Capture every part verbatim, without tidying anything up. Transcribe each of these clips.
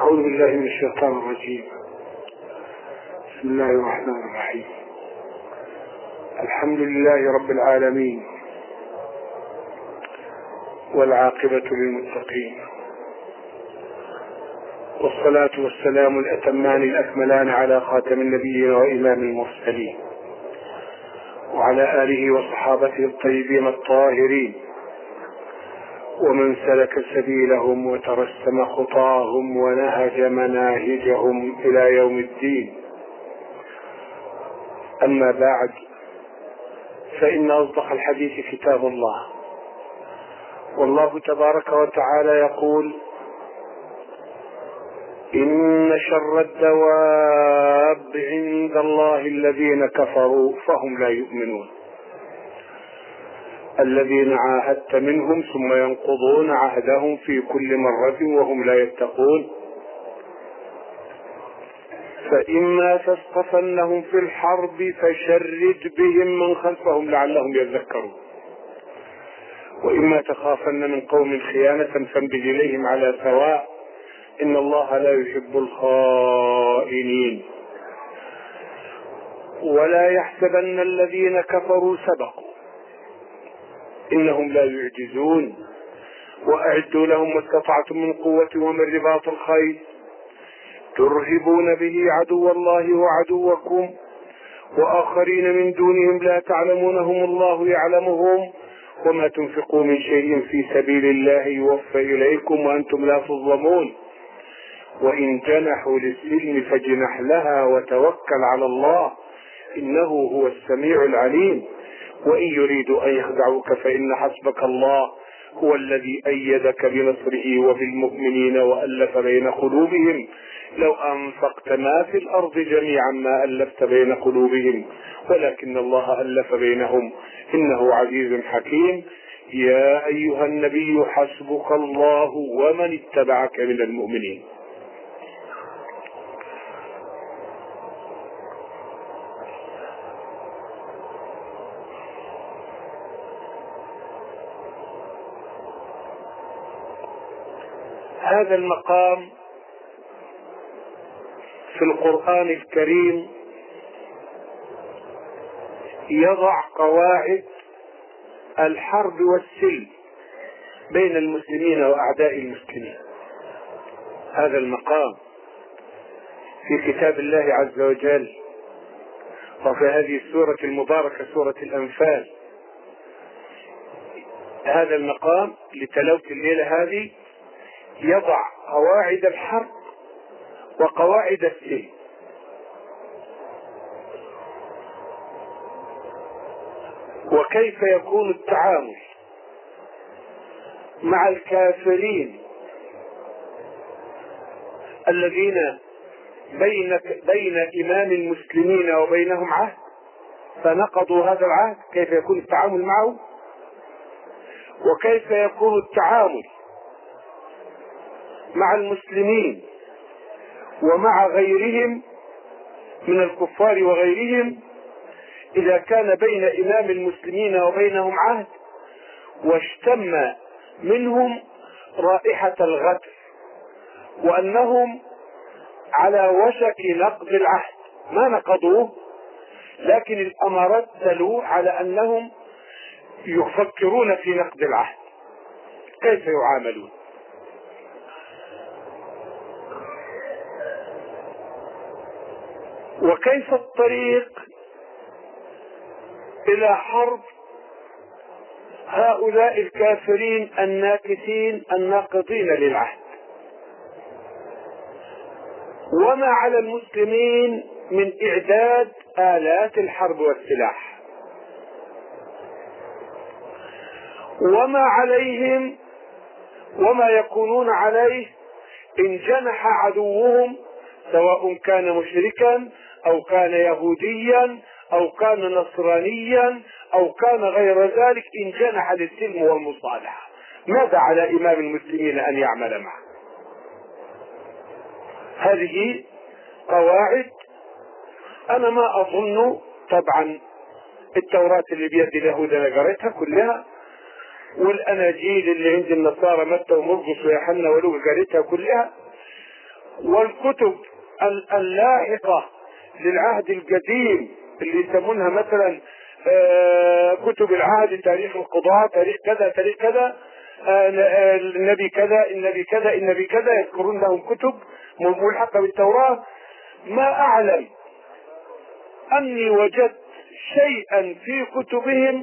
أعوذ بالله من الشيطان الرجيم. بسم الله الرحمن الرحيم. الحمد لله رب العالمين، والعاقبة للمتقين، والصلاة والسلام الأتمان الأكملان على خاتم النبيين وإمام المرسلين، وعلى آله وصحابته الطيبين الطاهرين، ومن سلك سبيلهم وترسم خطاهم ونهج مناهجهم إلى يوم الدين. أما بعد، فإن أصدق الحديث كتاب الله، والله تبارك وتعالى يقول: إن شر الدواب عند الله الذين كفروا فهم لا يؤمنون، الذين عاهدت منهم ثم ينقضون عهدهم في كل مرة وهم لا يتقون، فإما تثقفنهم في الحرب فشرد بهم من خلفهم لعلهم يذكرون، وإما تخافن من قوم خيانة فانبذ إليهم على سواء، إن الله لا يحب الخائنين. ولا يحسبن الذين كفروا سبقوا، إنهم لا يعجزون. وأعدوا لهم ما استطعتم من قوة ومن رباط الخيل ترهبون به عدو الله وعدوكم وآخرين من دونهم لا تعلمونهم الله يعلمهم، وما تنفقوا من شيء في سبيل الله يوفى إليكم وأنتم لا تظلمون. وإن جنحوا للسلم فاجنح لها وتوكل على الله، إنه هو السميع العليم. وإن يريدوا أن يخدعوك فإن حسبك الله هو الذي أيدك بنصره وبالمؤمنين وألف بين قلوبهم، لو أنفقت ما في الأرض جميعا ما ألفت بين قلوبهم ولكن الله ألف بينهم، إنه عزيز حكيم. يا أيها النبي حسبك الله ومن اتبعك من المؤمنين. هذا المقام في القرآن الكريم يضع قواعد الحرب والسلم بين المسلمين وأعداء المسلمين. هذا المقام في كتاب الله عز وجل، وفي هذه السورة المباركة سورة الأنفال. هذا المقام لتلاوة الليلة هذه يضع قواعد الحرب وقواعد السلم. وكيف يكون التعامل مع الكافرين الذين بين بين إمام المسلمين وبينهم عهد فنقضوا هذا العهد، كيف يكون التعامل معه، وكيف يكون التعامل مع المسلمين ومع غيرهم من الكفار وغيرهم إذا كان بين إمام المسلمين وبينهم عهد واشتم منهم رائحة الغدر وأنهم على وشك نقض العهد. ما نقضوه، لكن الأمارات تلو على أنهم يفكرون في نقض العهد. كيف يعاملون؟ وكيف الطريق إلى حرب هؤلاء الكافرين الناكثين الناقضين للعهد؟ وما على المسلمين من إعداد آلات الحرب والسلاح؟ وما عليهم وما يكونون عليه إن جنح عدوهم، سواء كان مشركا أو كان يهوديا أو كان نصرانيا أو كان غير ذلك، إن جنح للسلم والمصالحة، ماذا على إمام المسلمين أن يعمل معه؟ هذه قواعد. أنا ما أظن طبعا التوراة اللي بيد اليهود أنا قريتها كلها، والأناجيل اللي عند النصارى متى ومرقس ويوحنا ولوقا قريتها كلها، والكتب اللاحقة للعهد القديم اللي يسمونها مثلا كتب العهد، تاريخ القضاة، تاريخ كذا تاريخ كذا، النبي كذا النبي كذا النبي كذا، يذكرون لهم كتب ملحقة بالتوراة. ما أعلم أني وجدت شيئا في كتبهم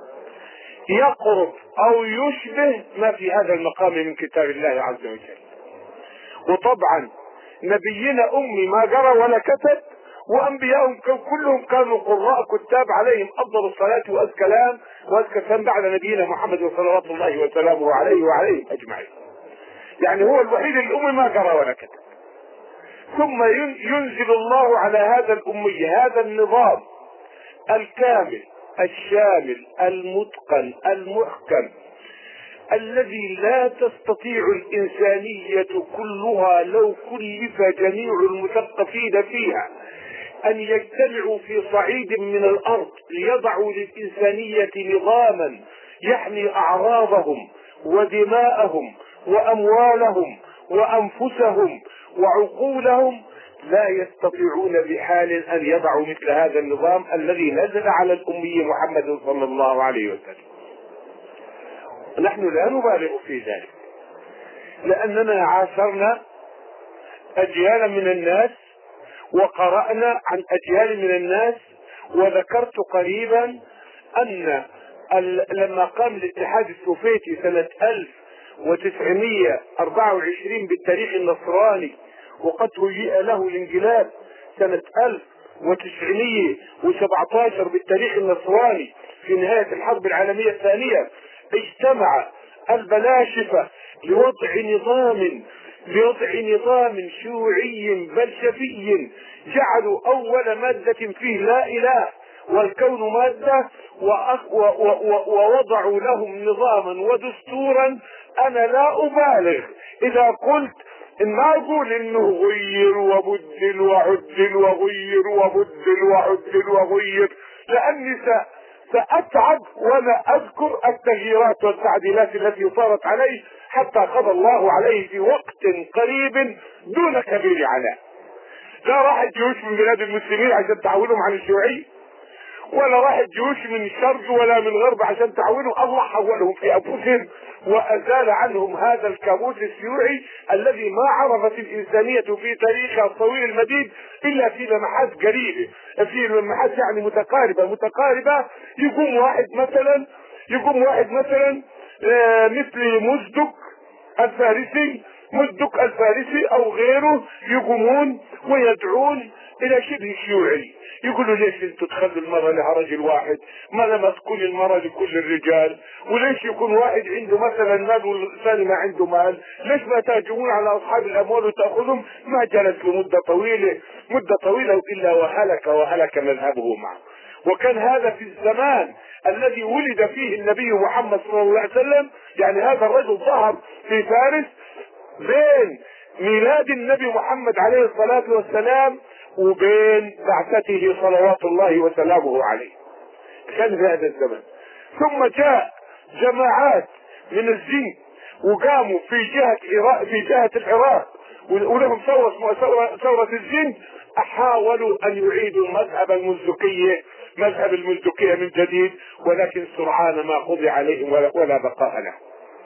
يقرب أو يشبه ما في هذا المقام من كتاب الله عز وجل. وطبعا نبينا أمي ما قرأ ولا كتب، وأنبيائهم كلهم كانوا قراء كتاب، عليهم أفضل الصلاة والسلام والسلام بعد نبينا محمد صلوات الله وسلامه عليه وعليهم أجمعين. يعني هو الوحيد الأمي ما قرأ ولا كتب. ثم ينزل الله على هذا الأمي هذا النظام الكامل الشامل المتقن المحكم الذي لا تستطيع الإنسانية كلها لو كلف جميع المثقفين فيها أن يجتمعوا في صعيد من الأرض ليضعوا للإنسانية نظاما يحمي أعراضهم ودماءهم وأموالهم وأنفسهم وعقولهم. لا يستطيعون بحال أن يضعوا مثل هذا النظام الذي نزل على الأمي محمد صلى الله عليه وسلم. نحن لا نبالغ في ذلك، لأننا عاشرنا أجيالا من الناس وقرأنا عن أجيال من الناس. وذكرت قريبا أن لما قام الاتحاد السوفيتي سنة ألف وتسعمئة وأربعة وعشرين بالتاريخ النصراني، وقد هيئ له الانقلاب سنة ألف وتسعمئة وسبعة عشر بالتاريخ النصراني في نهاية الحرب العالمية الثانية، اجتمع البلاشفة لوضع نظام لوضع نظام شيوعي بلشفي جعلوا أول مادة فيه لا إله والكون مادة، ووضعوا لهم نظاما ودستورا. أنا لا أبالغ إذا قلت إن ما أقول إنه غير وبدل وعدل وغير وبدل وعدل وغير، لأني سأتعب وأنا أذكر التغييرات والتعديلات التي صارت عليه حتى قضى الله عليه في وقت قريب دون كبير عناء. لا راح جيوش من بلاد المسلمين عشان تعاونهم عن الشيوعية، ولا راح جيوش من الشرق ولا من الغرب عشان تعاونهم. الله حولهم في أنفسهم وأزال عنهم هذا الكابوس الشيوعي الذي ما عرفت الإنسانية في تاريخها الطويل المديد إلا في لمحات قريبة، في لمحات يعني متقاربة متقاربة. يقوم واحد مثلا يقوم واحد مثلا آه مثل مزدك الفارسي مزدك الفارسي أو غيره، يقومون ويدعون إلى شبه شيوعي. يقولوا ليش انتوا تخلوا المرأة لها رجل واحد، ما لما تكون المرأة لكل الرجال؟ وليش يكون واحد عنده مثلا مال والثاني ما عنده مال؟ ليش ما تهجمون على أصحاب الأموال وتأخذهم؟ ما جلس لمدة طويلة مدة طويلة إلا وهلك وهلك مذهبه معه. وكان هذا في الزمان الذي ولد فيه النبي محمد صلى الله عليه وسلم. يعني هذا الرجل ظهر في فارس بين ميلاد النبي محمد عليه الصلاة والسلام وبين بعثته صلوات الله وسلامه عليه، كان في هذا الزمن. ثم جاء جماعات من الجن وقاموا في جهة العراق في جهة العراق ولهم ثورة ثورة ثورة الجن، حاولوا أن يعيدوا مذهب المزدكية مذهب المزدكية من جديد، ولكن سرعان ما قضي عليهم ولا, ولا بقاء لهم.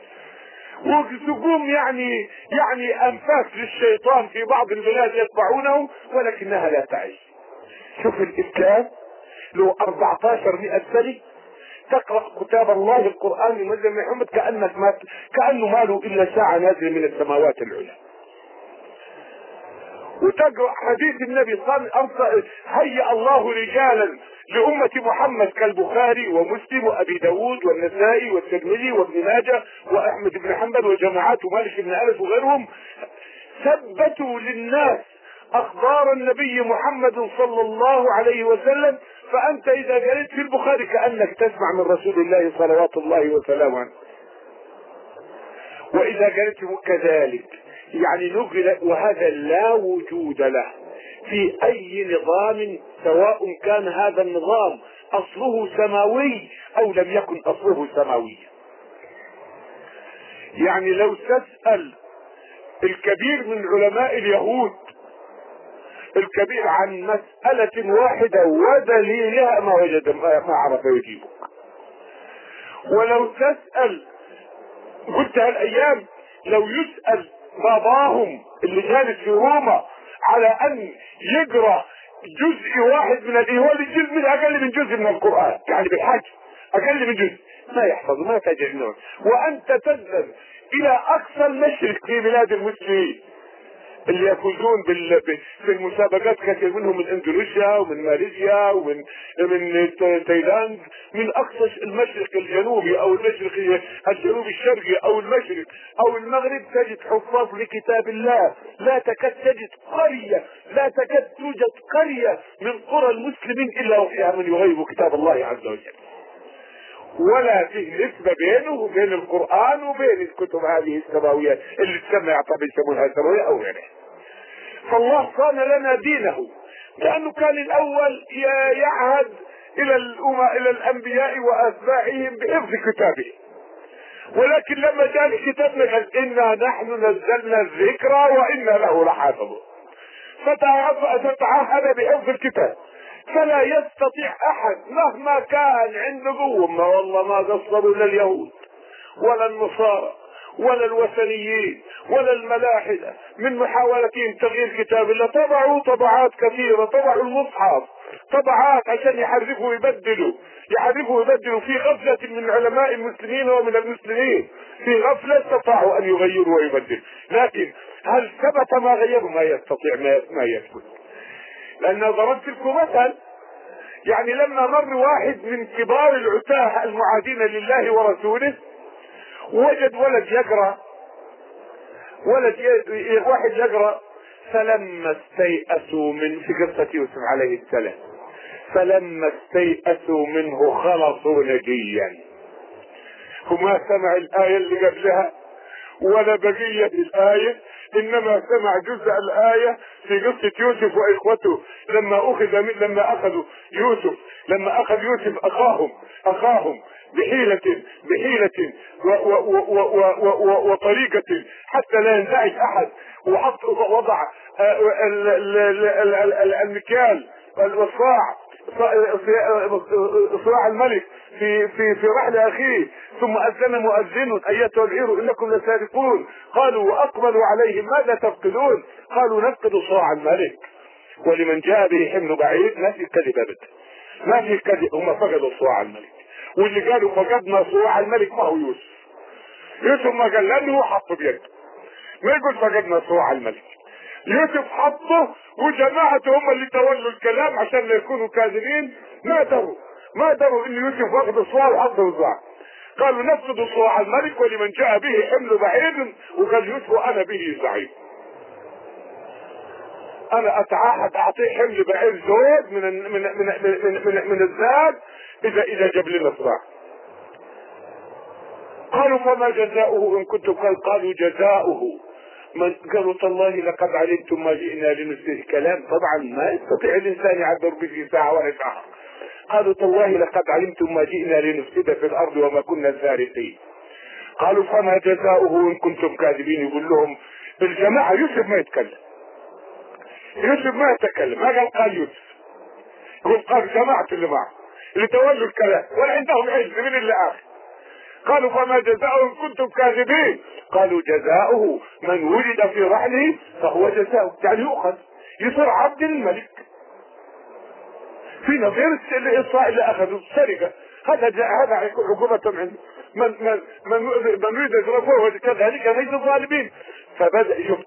وتقوم يعني يعني انفاس للشيطان في بعض البلاد يتبعونه ولكنها لا تعيش. شوف الاسلام له أربعة عشر مئة سنة تقرأ كتاب الله القرآن المنزل من محمد كأنك ما كأنه ما له إلا ساعة نازل من السماوات العلى. وتقرأ حديث النبي صلى أرسل هيأ الله رجالا لأمة محمد كالبخاري ومسلم وأبي داود والنسائي والترمذي وابن ماجه وأحمد بن حنبل وجماعات ومالك بن أنس وغيرهم، ثبتوا للناس أخبار النبي محمد صلى الله عليه وسلم. فأنت إذا قرأت في البخاري كأنك تسمع من رسول الله صلوات الله وسلامه عليه، وإذا قرأته كذلك يعني نقل. وهذا لا وجود له في أي نظام، سواء كان هذا النظام أصله سماوي أو لم يكن أصله سماوي. يعني لو تسأل الكبير من علماء اليهود، الكبير عن مسألة واحدة ودليلها ما وجد ما عرف يجيبه. ولو تسأل قلت هالايام لو يسأل باباهم اللي جالس في روما على ان يقرأ جزء واحد من الايوال، الجزء من اقل من جزء من القرآن، يعني بالحج اقل من جزء ما يحفظ ما تجنون، وانت تذهب الى اقصى المشرق في بلاد المسلمين اللي يفوزون بال... في المسابقات، كثير منهم من اندونيسيا ومن ماليزيا ومن من تايلاند، من اقصى المشرق الجنوبي او المشرق الجنوبي الشرقي او المشرق او المغرب، تجد حفاظ لكتاب الله. لا تكاد تجد قرية لا تكاد توجد قرية من قرى المسلمين الا وفيها من يغيب كتاب الله عز وجل، ولا فيه نسبة بينه وبين القرآن وبين الكتب هذه السماوية اللي تسمى يعتبر يسمونها سماوية او غيرها. فالله صان لنا دينه، لانه كان الاول يعهد الى الامم الى الانبياء واتباعهم بحفظ كتابه، ولكن لما جاء الكتاب قال انا نحن نزلنا الذكر وانا له لحافظون، فتعهد بحفظ الكتاب. فلا يستطيع احد مهما كان عنده قوه، ما والله ما قصروا لا اليهود ولا النصارى ولا الوثنيين ولا الملاحدة من محاولتهم تغيير كتاب الله. طبعوا طبعات كثيرة، طبعوا المصحف طبعات عشان يحرفوا ويبدلوا يحرفوا ويبدلوا في غفلة من علماء المسلمين ومن المسلمين، في غفلة استطاعوا ان يغيروا ويبدلوا، لكن هل ثبت ما غيروا؟ ما يستطيع ما يثبت. لان ضربت لكم مثل، يعني لما مر واحد من كبار العتاه المعادين لله ورسوله وجد ولد يقرأ ولد ي... واحد يقرأ، فلما استيأسوا من في قصة يوسف عليه السلام، فلما استيأسوا منه خلصوا نجيا. وما سمع الآية اللي قبلها ولا بقية الآية، انما سمع جزء الآية في قصة يوسف واخوته لما اخذ من لما اخذوا يوسف لما اخذ يوسف اخاهم اخاهم بحيلة بحيلة وطريقة حتى لا ينزعج احد، وحط وضع المكيال والصاع صراع الملك في في في رحل اخيه، ثم اذن مؤذن ايتها العير انكم لسارقون، قالوا واقبلوا عليهم ماذا تفقدون؟ قالوا نفقد صاع الملك ولمن جاء به حمل بعيد. ما في كذب ابدا، ما في كذب، هم فقدوا صاع الملك، واللي قالوا فقدنا صاع الملك ما هو يوسف. يوسف ما قال لانه هو حطه بيده، ما يقول فقدنا صاع الملك، يوسف حطه وجماعته هم اللي تولوا الكلام عشان لا يكونوا كاذبين. ما دروا ما دروا ان يوسف واخذ صواع وحطه صواع، قالوا نفقد صواع الملك ولمن جاء به حمل بعيد، وقال يوسف انا به زعيم، انا اتعاهد اعطيه حمل بعير زود من من من من, من, من, من الزاد اذا اذا جاب لنا صراع. قالوا فما جزاؤه ان كنتم قال قالوا جزاؤه من قالوا تالله لقد علمتم ما جئنا لنفسد كلام، طبعا ما يستطيع الانسان يعبر به ساعه ولا ساعه. قالوا تالله لقد علمتم ما جئنا لنفسد في الارض وما كنا سارقين. قالوا فما جزاؤه ان كنتم كاذبين. يقول لهم الجماعه يوسف ما يتكلم، يوسف ما يتكلم، ما قال قال يوسف، يقول قال جماعته اللي معه اللي تولوا الكلام ولا عندهم علم من اللي اخر. قالوا فما جزاؤه ان كنتم كاذبين؟ قالوا جزاؤه من وجد في رحله فهو جزاؤه، يعني يؤخذ يصير عبد الملك في نظير الاصلاء اللي اخذوا السرقه. هذا هذا عقوبه عنده. من من من من يريد يضربه كذلك ليس ظالمين. فبدا شفت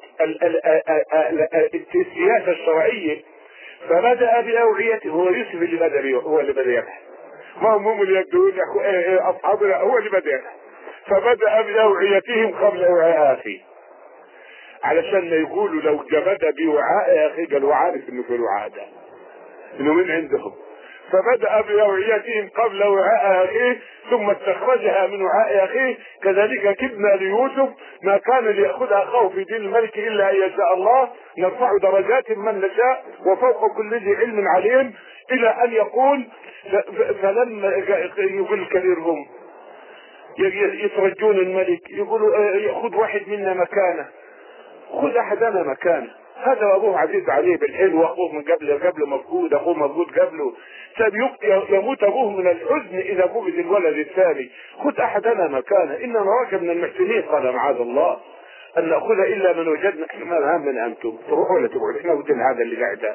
السياسه الشرعيه، فبدا باوعيته. هو يوسف اللي بدا هو اللي بدا يبحث، ما هم اللي يبدون اصحابنا، هو اللي بدا. فبدا باوعيتهم قبل وعاء اخيه، علشان ما يقولوا لو بدا بوعاء اخيه قالوا عارف انه في الوعاء ده انه من عندهم. فبدأ بأوعيتهم قبل وعاء أخيه ثم استخرجها من وعاء أخيه. كذلك كدنا ليوسف ما كان ليأخذ أخاه في دين الملك إلا أن يشاء الله، نرفع درجات من نشاء وفوق كل ذي علم عليم، إلى أن يقول فلما يقول كبيرهم يترجون الملك، يقولوا يأخذ واحد منا مكانه، خذ احدنا مكانه، هذا وابوه عزيز عليه بالحلو، واخوه من قبل قبله مفقود، اخوه مفقود قبله، يموت ابوه من الحزن اذا فقد الولد الثاني. خذ احدنا مكانه اننا نراك من المحسنين. قال معاذ الله ان ناخذ الا من وجدنا. احنا ما هم من انتم تروحوا ولا تقعدوا، احنا ودين هذا اللي قاعد.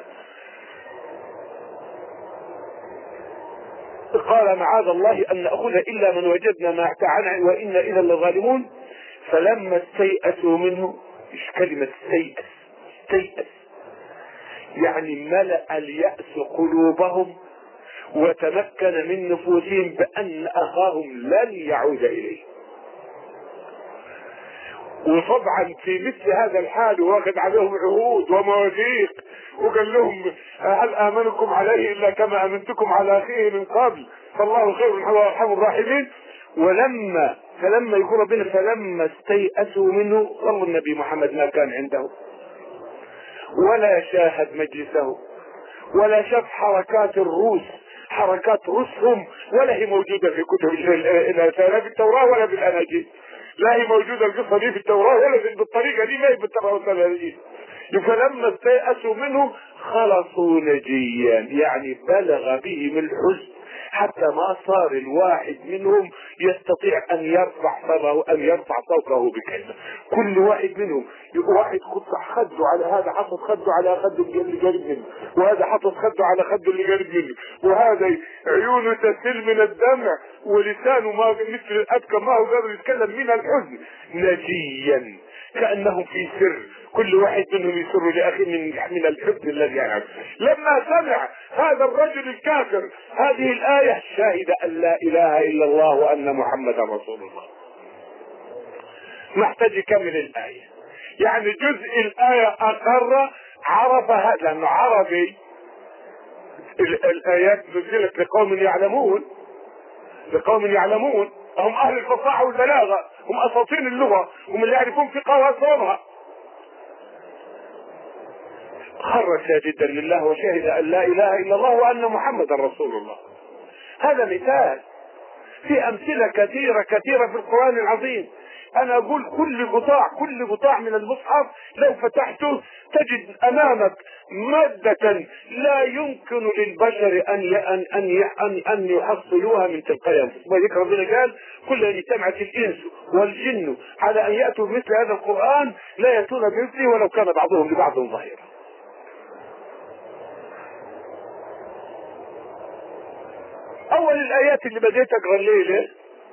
قال معاذ الله ان ناخذ الا من وجدنا ما اعتعنا وانا اذا لظالمون. فلما استيئسوا منه، ايش كلمه استيئس؟ استيئس يعني ملأ اليأس قلوبهم وتمكن من نفوسهم بأن أخاهم لن يعود إليه. وطبعا في مثل هذا الحال واخذ عليهم عهود ومواثيق، وقال لهم هل آمنكم عليه إلا كما أمنتكم على أخيه من قبل، فالله خير وأرحم الراحمين. ولما فلما يقول ربنا فلما استيأسوا منه، والله النبي محمد ما كان عنده ولا شاهد مجلسه ولا شاف حركات الروس، حركات روسهم، ولا هي موجودة في كتب لا في التوراة ولا في الأناجيل. لا هي موجودة القصة دي في التوراة ولا في بالطريقة دي، ما هي بالتوراة ولا الأناجيل. فلما استيأسوا منه خلصوا نجيا، يعني بلغ بهم الحزن حتى ما صار الواحد منهم يستطيع ان يرفع صوته ان يرفع صوته بكلمه. كل واحد منهم واحد قطع خده على هذا، حطت خده على خده اللي قريب منه، وهذا حطت خده على خده اللي قريب منه، وهذا عيونه تسيل من الدمع ولسانه ما مثل الابكم ما هو قادر يتكلم من الحزن، نجيا كأنهم في سر، كل واحد منهم يسر لأخيه من من الحزن الذي يعلم. لما سمع هذا الرجل الكافر هذه الآية شهد أن لا إله إلا الله وأن محمدا رسول الله. محتاج يكمل الآية، يعني جزء الآية أقر عرف هذا، لأنه عربي الآيات نزلت لقوم يعلمون، لقوم يعلمون، هم أهل الفصاحة والبلاغة، هم أساطين اللغة، هم اللي يعرفون فقهها وأسرارها. خر ساجدا لله وشهد أن لا إله إلا الله وأن محمدا رسول الله. هذا مثال، في أمثلة كثيرة كثيرة في القرآن العظيم. أنا أقول كل قطاع كل قطاع من المصحف لو فتحته تجد أمامك مادة لا يمكن للبشر أن أن أن أن يحصلوها من تلقاء أنفسهم. وذكر ربنا قال كل ان اجتمعت الإنس والجن على أن يأتوا بمثل هذا القرآن لا يأتون بمثله ولو كان بعضهم لبعض ظهيرا. أول الآيات اللي بديت أقرأ الليلة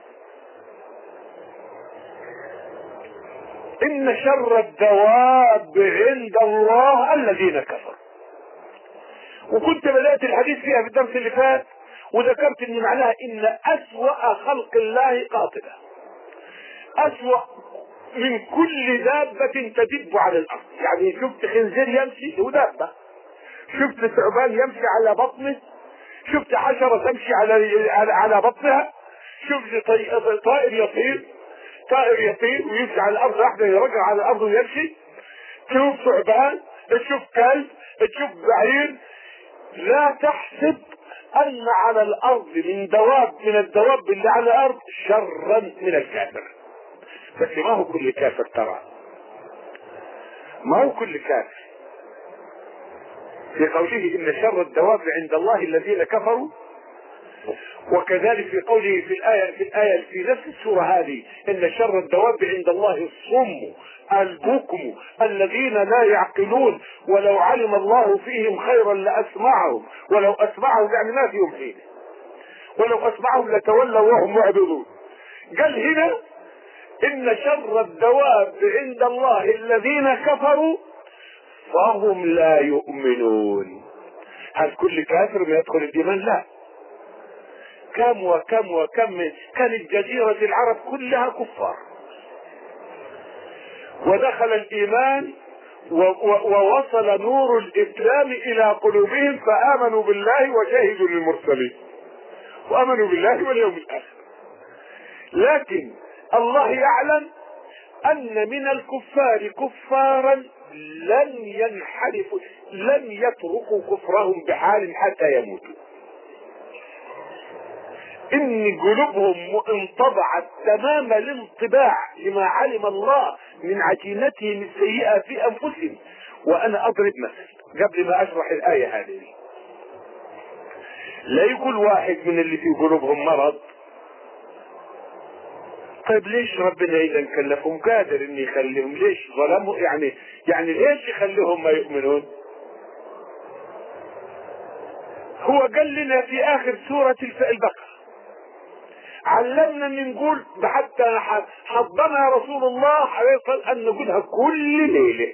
إن شر الدواب عند الله الذين كفروا، وكنت بدأت الحديث فيها في الدرس اللي فات وذكرت ان معناها ان أسوأ خلق الله قاطبة، أسوأ من كل دابة تدب على الأرض. يعني شفت خنزير يمشي هو دابة، شفت ثعبان يمشي على بطنه، شفت حشرة تمشي على على بطنها، شفت طائر يطير طائر يطير ويمشي على الارض واحدة يرجع على الارض ويمشي، تشوف ثعبان، تشوف كلب، تشوف بعير. لا تحسب ان على الارض من دواب من الدواب اللي على الارض شرا من الكافر. بس ما هو كل كافر، ترى ما هو كل كافر. في قوله ان شر الدواب عند الله الذين كفروا، وكذلك في قوله في الآية في الآية في نفس السورة هذه ان شر الدواب عند الله الصم البكم الذين لا يعقلون ولو علم الله فيهم خيرا لأسمعهم ولو أسمعهم يعني ما فيهم حين ولو أسمعهم لتولوا وهم معرضون. قال هنا ان شر الدواب عند الله الذين كفروا فهم لا يؤمنون. هل كل كافر يدخل الإيمان؟ لا. كم وكم وكم كانت جزيرة العرب كلها كفار ودخل الإيمان ووصل نور الإسلام إلى قلوبهم فآمنوا بالله وشهدوا للمرسلين وآمنوا بالله واليوم الآخر. لكن الله يعلم أن من الكفار كفارا لن ينحرفوا لن يتركوا كفرهم بحال حتى يموتوا، ان قلوبهم انطبعت تمام الانطباع لما علم الله من عجينتهم السيئة في أنفسهم. وأنا أضرب مثل قبل ما أشرح الآية هذه. لا يقول واحد من اللي في قلوبهم مرض طيب ليش ربنا إذا كلفهم قادر إن يخليهم، ليش ظلموا يعني يعني ليش يخليهم ما يؤمنون؟ هو قال لنا في آخر سورة البقرة علمنا ان نقول حتى حضنا رسول الله عليه الصلاة والسلام ان نقولها كل ليلة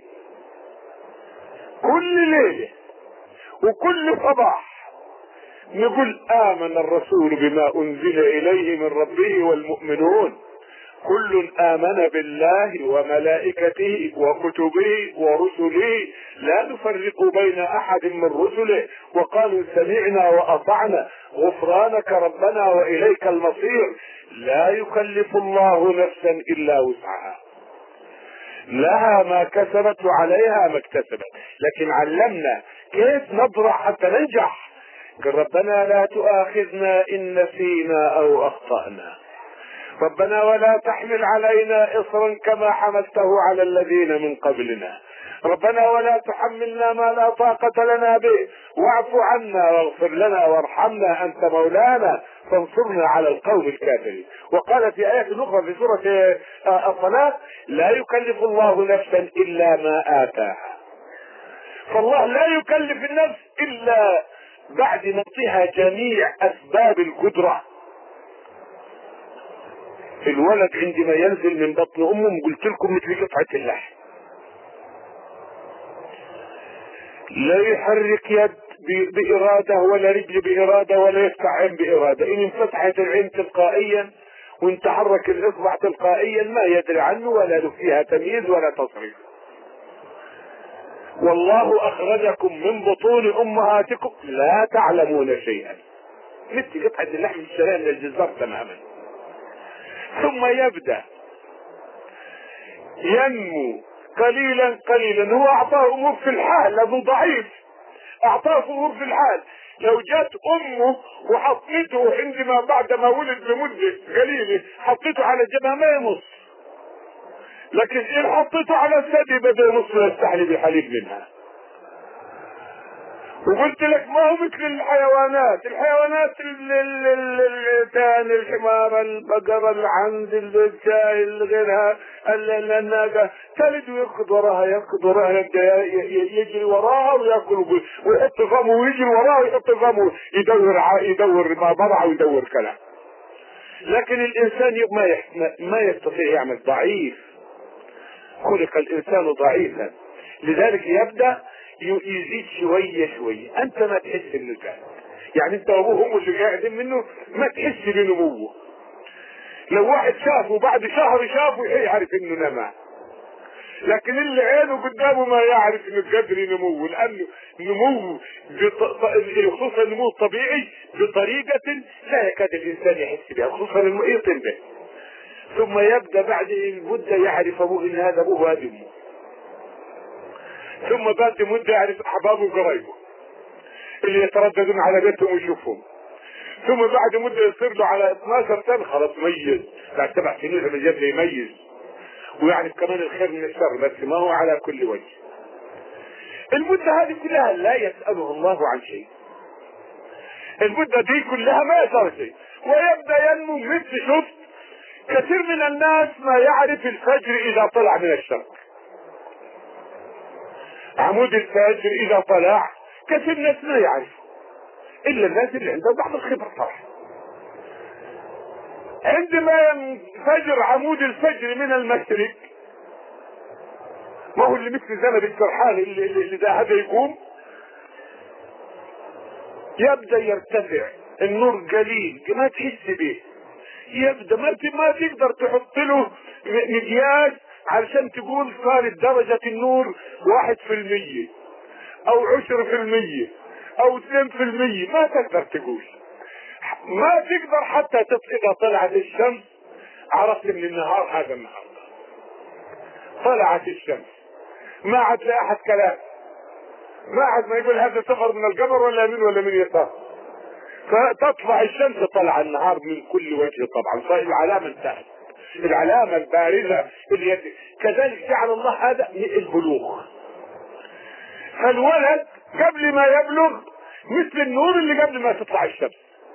كل ليلة وكل صباح، نقول آمن الرسول بما أنزل إليه من ربه والمؤمنون كل آمن بالله وملائكته وكتبه ورسله لا نفرق بين أحد من رسله وقالوا سمعنا وأطعنا غفرانك ربنا وإليك المصير. لا يكلف الله نفسا إلا وسعها لها ما كسبت وعليها ما اكتسبت، لكن علمنا كيف نبرع حتى ننجح. قال ربنا لا تؤاخذنا إن نسينا أو أخطأنا، ربنا ولا تحمل علينا إصرا كما حملته على الذين من قبلنا، ربنا ولا تحملنا ما لا طاقة لنا به واعف عنا واغفر لنا وارحمنا أنت مولانا فانصرنا على القوم الكافرين. وقال في آية أخرى في سورة الصلاة لا يكلف الله نفسا إلا ما آتاها. فالله لا يكلف النفس إلا بعد نعطيها جميع أسباب القدرة. الولد عندما ينزل من بطن امه قلت لكم مثل قطعة اللحم، لا يحرك يد بإرادة ولا رجل بإرادة ولا يفتح عين بإرادة. إن انفتحت العين تلقائيا وان تحرك الإصبع تلقائيا ما يدري عنه ولا له فيها تمييز ولا تصريف. والله أخرجكم من بطون أمهاتكم لا تعلمون شيئا، مثل قطعة اللحم الشرية من الجزار تماما. ثم يبدأ ينمو قليلا قليلا. هو اعطاه امور في الحال لانه ضعيف، اعطاه امور في الحال. لو جات امه وحطيته عندما بعد ما ولد بمدة قليلة حطيته على جبهة ما يمص، لكن ان حطيته على الثدي بدا يمص ويستحلي بحليب منها. وقلت لك ما هو مثل الحيوانات، الحيوانات الثاني الحمار البقرة العنز الشاي غيرها الناقة تلد ويركض وراها يركض وراها يجري وراها وياكل ويحط فمه ويجري وراها ويحط فمه يدور يدور ما برع ويدور كلام. لكن الانسان ما ما يستطيع يعمل، ضعيف، خلق الانسان ضعيفا. لذلك يبدأ يزيد شوية شوية. انت ما تحس انه زاد، يعني انت وابوه هم اللي قاعدين منه ما تحس بنموه. لو واحد شافه بعد شهر شافه يعرف انه نما، لكن اللي عينه قدامه ما يعرف انه قدر نموه، لانه نموه خصوصا النمو الطبيعي بطريقة لا يكاد الانسان يحس بها، خصوصا المحيطين به. ثم يبدأ بعد مدة يعرف ابوه ان هذا ابوه وهذا امه، ثم بعد مدة يعرف احبابه وقرايبه اللي يترددون على بيتهم ويشوفهم، ثم بعد مدة يصير له على اثناشر سنة خلاص ميز، بعد سبع سنين لما جاب يميز ويعرف كمان الخير من الشر، بس ما هو على كل وجه. المدة هذه كلها لا يسأله الله عن شيء، المدة دي كلها ما يسأل شيء. ويبدأ ينمو مثل شفت كثير من الناس ما يعرف الفجر إذا طلع من الشرق، عمود الفجر إذا طلع كثير ناس ما يعرفوا إلا الناس اللي عندهم بعض الخبرة صراحة. عندما ينفجر عمود الفجر من المشرق، ما هو اللي مثل زمن السرحان اللي, اللي ده هذا يقوم، يبدأ يرتفع النور قليل ما تحس به، يبدأ ما ما تقدر تحط له مقياس علشان تقول صارت درجة النور واحد في المية او عشر في المية او اثنين في المية، ما تقدر تقول، ما تقدر حتى اذا طلعت الشمس عرفت من النهار هذا النهار طلعت الشمس، ما عاد لا احد كلام، ما عاد ما يقول هذا سفر من القمر ولا من ولا من يسار، فتطلع الشمس طلع النهار من كل وجه طبعا، فالعلامة انتهت. العلامة البارزة اللي يد... كذلك جعل الله هذا البلوغ. فالولد قبل ما يبلغ مثل النور اللي قبل ما تطلع الشمس،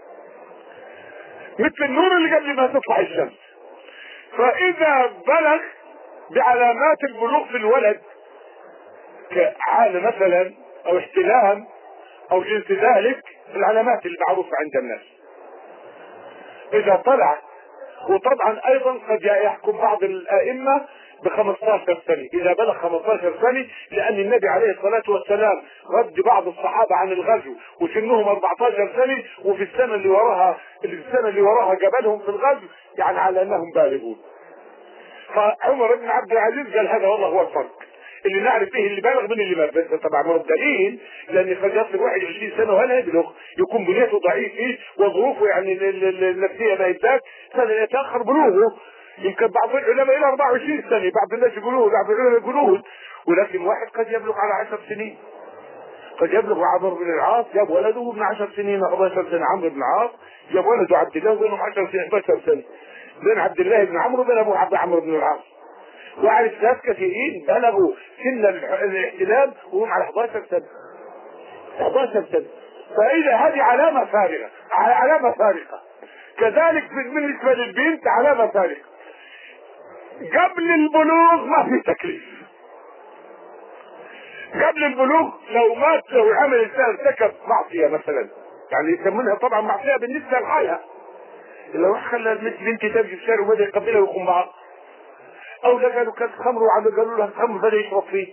مثل النور اللي قبل ما تطلع الشمس. فإذا بلغ بعلامات البلوغ في الولد كعانة مثلا أو احتلام أو جنس ذلك، العلامات اللي معروفة عند الناس إذا طلع. وطبعا أيضا قد يحكم بعض الأئمة ب خمستاشر سنة إذا بلغ خمستاشر سنة، لأن النبي عليه الصلاة والسلام رد بعض الصحابة عن الغزو وسنهم أربعتاشر سنة، وفي السنة اللي وراها السنة اللي وراها قبلهم في الغزو، يعني على أنهم بالغون. فعمر بن عبد العزيز قال هذا والله هو الفرق اللي نعرف به اللي بالغ من اللي ما بس. طبعا هو الدليل لان قد يصل واحد وعشرين سنه ولا يبلغ، يكون بنيته ضعيف وظروفه يعني النفسيه ما يبداك، سنه يتاخر بلوغه. يمكن بعض العلماء الى أربعة وعشرين سنه، بعض الناس يقولون بعض العلماء يقولون، ولكن واحد قد يبلغ على عشر سنين. قد يبلغ عمرو بن العاص جاب ولده ابن عشر سنين أحد عشر سنه، عمرو بن العاص جاب ولده عبد الله وبينهم عشر سنين أحد عشر سنه، بين عبد الله بن عمرو وبين ابو عبد عمرو بن العاص. واعرف ناس كثيرين بلغوا سن الاحتلام وهم على أحد عشر سنه أحد عشر سنه. فاذا هذه علامه فارغه، علامه فارقه. كذلك بالنسبه للبنت علامه فارقه. قبل البلوغ ما في تكليف. قبل البلوغ لو مات، لو عمل انسان ارتكب معصيه مثلا، يعني يسمونها طبعا معصيه بالنسبه لحالها، لو خلى البنت تمشي في الشارع وبدا يقبلها ويقوم معها، او لقوا كاس خمر وقالوا لها خمر بدا يشرب فيه،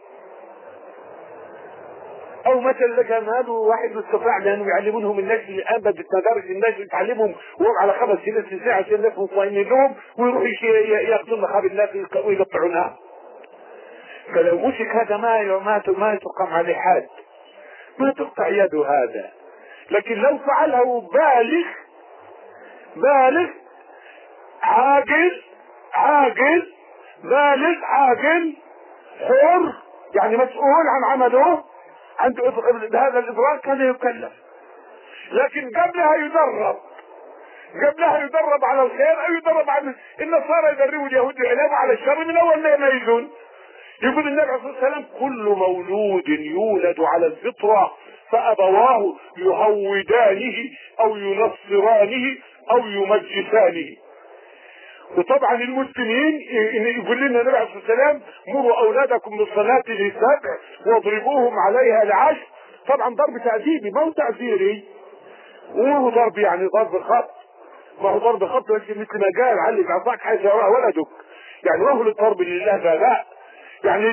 او مثلا لقى ماله واحد مستطاع لانه يعلمونهم الناس اللي الان بدت مدارس الناس اللي تعلمهم وهم على خمس سنين ست ساعه عشان الناس مطمئنين لهم، ويروحوا ياخذون مخاب الناس ويقطعونها. فلو مسك هذا ما ما ما تقام عليه حد، ما تقطع يده هذا. لكن لو فعله بالغ بالغ عاقل عاقل بالغ عاقل حر، يعني مسؤول عن عمله، عنده هذا الادراك، هذا يكلف. لكن قبلها يدرب، قبلها يدرب على الخير او يدرب على النصارى، يدربوا اليهود العلم على الشر من اول ما يميزون. يقول النبي عليه الصلاه والسلام كل مولود يولد على الفطره فابواه يهودانه او ينصرانه او يمجسانه. وطبعا المسلمين يقول لنا النبي عليه الصلاه والسلام مروا اولادكم بالصلاه لسبع واضربوهم عليها لعشر. طبعا ضرب تأديبي ما هو تعذيري، وهو ضرب يعني ضرب الخط، ما هو ضرب خط مثل ما قال علق عصاك حيث يراه ولدك، يعني وهو للضرب لله لا، يعني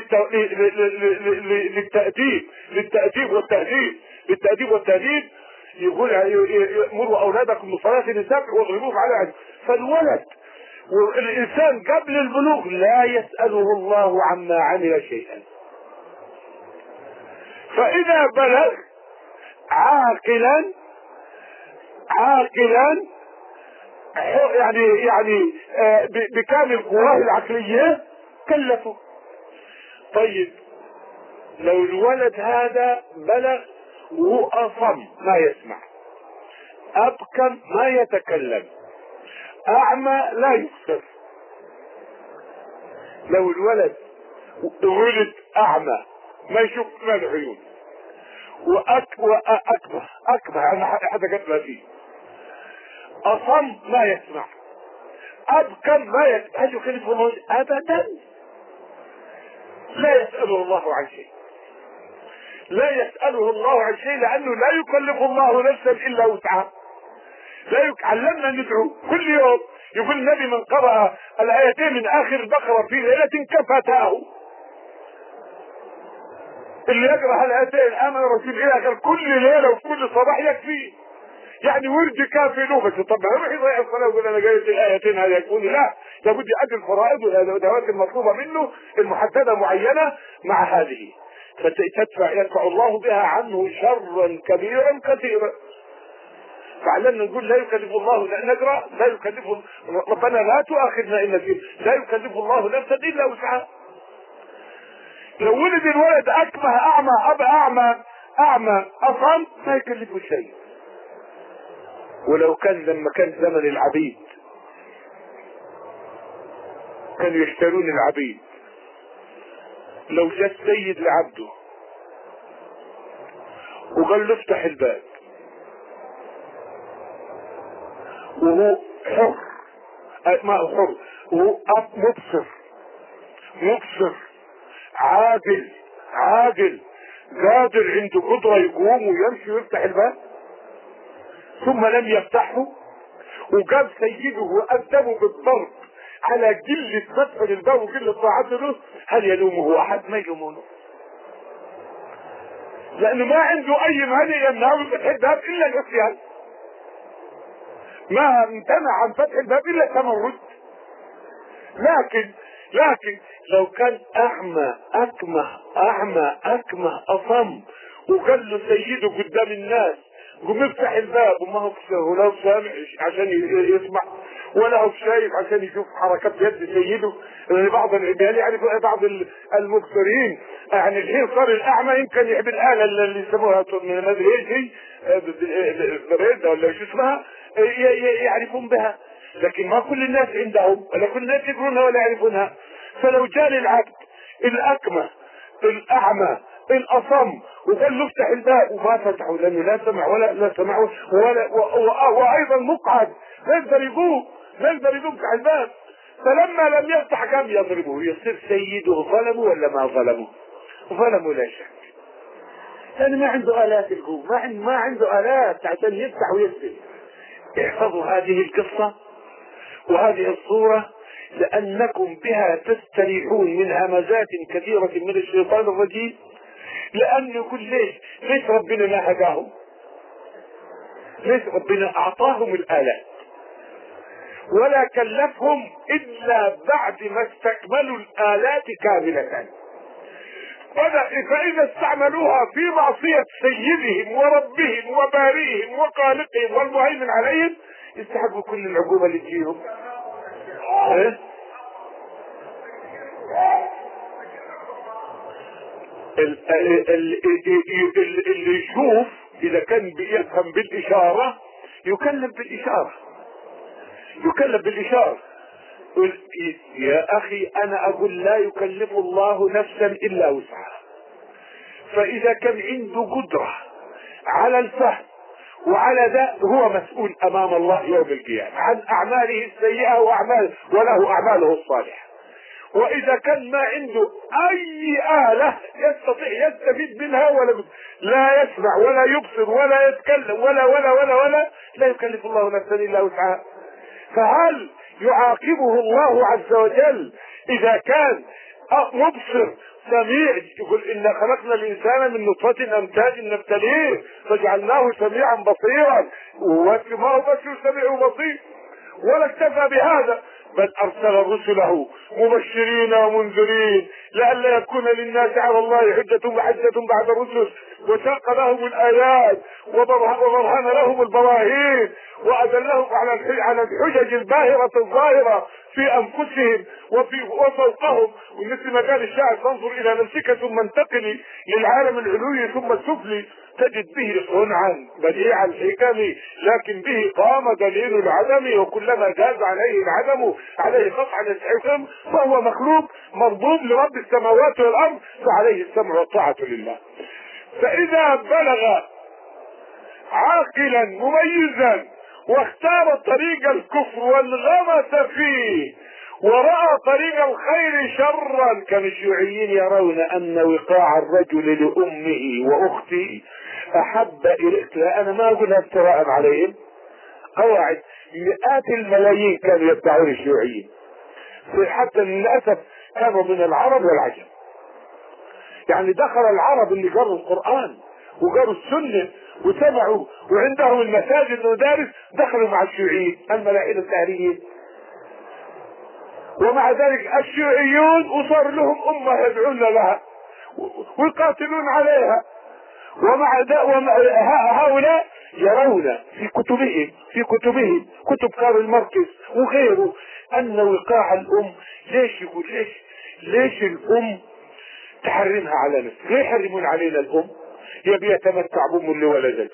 للتأديب للتأديب والتهذيب للتأديب والتهذيب. يقول مروا اولادكم بالصلاه لسبع واضربوهم عليها عشر. فالولد والإنسان قبل البلوغ لا يسأله الله عما عمل شيئا، فإذا بلغ عاقلا عاقلا يعني يعني بكامل قواه العقلية كلفه. طيب لو الولد هذا بلغ وأصم ما يسمع، أبكم ما يتكلم، أعمى لا يبصر، لو الولد ولد أعمى ما يشوف ما العيون، وأك وأكبر أكبر أنا حتى قتل فيه، أصم ما يسمع، أبكم ما يسمع، هل يكلفه الله أبدا؟ لا يسأله الله عن شيء، لا يسأله الله عن شيء، لأنه لا يكلف الله نفسا إلا وسعها. لا يك... علمنا ندعو كل يوم. يقول النبي من قرأ الآيتين من آخر البقرة في ليلة كفتاه، اللي يقرأ الآيتين آمن الرسول إلى آخر كل ليلة وفي كل صباح يكفي، يعني ورد كافي له. بس طب ما يروح يضيع الصلاة ويقول أنا قريت الآيتين هذا يكون لا، لابد يؤدي الفرائض والأدوات المطلوبة منه المحددة معينة مع هذه، فتدفع يدفع الله بها عنه شرا كبيرا كثيرا. فعلمنا نقول لا يكلف الله، لا نقرأ لا يكلف ربنا لا تؤاخذنا إن نسينا، لا يكلف الله نفسا إلا وسعها. لو ولد الولد أكمه أعمى أب أعمى أعمى أصم ما يكلفه شيء. ولو كان لما كان زمن العبيد كانوا يشترون العبيد. لو جاء السيد لعبده وقال له افتح الباب وهو حر، ما هو حر، وهو مبصر مبصر عاقل عاقل قادر عنده قدرة يقوم ويمشي ويفتح الباب، ثم لم يفتحه وقال سيده وأدبه بالضرب على قلة فتح للباب وقلة طاعته له، هل يلومه أحد؟ ما يلومونه، لأنه ما عنده أي مانع يمنعه من فتح الباب إلا العصيان، ما امتنع عن فتح الباب إلا التمرد. لكن لكن لو كان أعمى أكمه أعمى أكمه أصم وقال له سيده قدام الناس قم افتح الباب وما هو ولا سامع عشان يسمع ولا هو شايف عشان يشوف حركات يد سيده، لأن بعض العيال يعني بعض المبصرين يعني الحين صار الأعمى يمكن يحب الآلة اللي يسموها من المدرسة بريدة ولا شو اسمها يعرفون بها، لكن ما كل الناس عندهم ولا كل الناس يقولونها ولا يعرفونها. فلو جاء للعبد الأكمة الأعمى الأصم وقال له افتح الباب وما فتحه لأنه لا سمع ولا لا سمعه ولا وأيضا مقعد ما يقدر يقوم ما يقدر يقوم يفتح الباب، فلما لم يفتح قام يضربه، يصير سيده ظلمه ولا ما ظلمه؟ ظلمه لا شك، لأنه ما عنده آلات القوم، ما عنده ما عنده آلات عشان يفتح ويسد. احفظوا هذه القصة وهذه الصورة لأنكم بها تستريحون من همزات كثيرة من الشيطان الرجيم، لأنه يقول ليش ليش ربنا ما هداهم؟ ليش ربنا أعطاهم الآلات ولا كلفهم إلا بعد ما استكملوا الآلات كاملة؟ فإذا استعملوها في معصية سيدهم وربهم وباريهم وخالقهم والمهيمن عليهم يستحقوا كل العقوبة اللي تجيهم. اللي يشوف إذا كان بيفهم بالإشارة يكلم بالإشارة يكلم بالإشارة. يا أخي أنا أقول لا يكلف الله نفسا إلا وسعها، فإذا كان عنده قدرة على الفهم وعلى ذا هو مسؤول أمام الله يوم القيامة عن أعماله السيئة وأعماله وله أعماله الصالحة. وإذا كان ما عنده أي آلة يستطيع يستفيد منها ولا لا يسمع ولا يبصر ولا يتكلم ولا ولا ولا ولا لا يكلف الله نفسا إلا وسعها، فهل يعاقبه الله عز وجل إذا كان مبصر سميع؟ يقول إن خلقنا الإنسان من نطفة أمتاج نبتليه فجعلناه سميعا بصيرا، وما هو بشر سميع بصير. ولا اكتفى بهذا بل أرسل رسله مبشرين ومنذرين لئلا يكون للناس على الله حجة وحجة بعد الرسل، وساق لهم الآيات وبرهن لهم البراهين وأدلهم على على الحجج الباهرة الظاهرة في أنفسهم وفي وفوقهم. ومثل ما قال الشاعر فانظر إلى نفسك ثم انتقلي للعالم العلوي ثم السفلي تجد به صنعا بديع الحكم لكن به قام دليل العدم، وكلما جاز عليه العدم عليه قطعا الحكم، فهو مخلوق مربوب لرب السماوات والأرض فعليه السمع والطاعة لله. فإذا بلغ عاقلا مميزا واختار طريق الكفر والغمس فيه ورأى طريق الخير شرا، كان الشيوعيين يرون أن وقاع الرجل لأمه وأخته أحب إليك. لا أنا ما أقولها افتراء عليهم، قواعد مئات الملايين كانوا يتبعون الشيوعيين، حتى للأسف كانوا من العرب والعجم. يعني دخل العرب اللي قروا القرآن وقروا السنة وسمعوا وعندهم المساجد والمدارس دخلوا مع الشيوعيين الملاحين الدهريين، ومع ذلك الشيوعيون وصار لهم أمة يدعون لها ويقاتلون عليها. ومع هؤلاء يرون في كتبهم في كتبهم كتب كارل ماركس وغيره أن وقاع الأم، ليش يقول ليش ليش الأم تحرمها على نفسها؟ ليه يحرمون علينا الأم؟ يبي يتمتع بأم اللي ولدته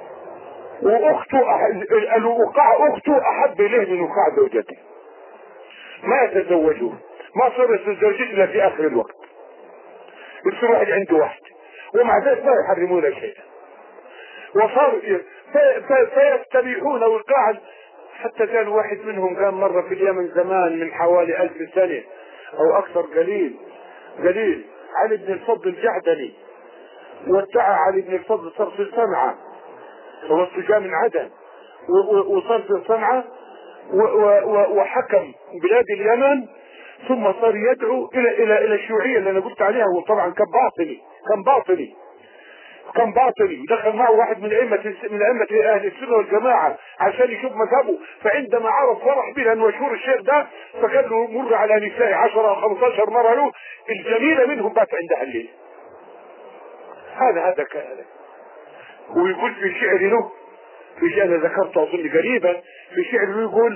وأخته الوقاع أخته أحب إليه من وقاع زوجته. ما يتزوجون، ما صار يتزوجون الا في اخر الوقت، يصير واحد عنده واحد ومع ذلك ما يحرمون شيئا، وصاروا فيستبيحون وقاعا. حتى كان واحد منهم كان مرة في اليمن زمان من حوالي ألف سنة أو أكثر، قليل قليل علي بن الفضل الجعدني، وادعى علي بن الفضل صار في صنعاء، هو جاء من عدن وصار في صنعاء وحكم بلاد اليمن، ثم صار يدعو الى الى الى الشيوعيه اللي انا قلت عليها. وطبعا كان باطني كان باطني كان باطني ودخل معه واحد من ائمه من ائمه اهل السنه والجماعه عشان يشوف مذهبه. فعندما عرف فرح به لانه مشهور الشيخ ده، فقال له مر على نساء عشرة او خمسة عشر مره له، الجميله منهم بات عندها الليل. هذا هذا كان. ويقول في شعر له، في شعر ذكرته اظن قريبا، في شعر له يقول: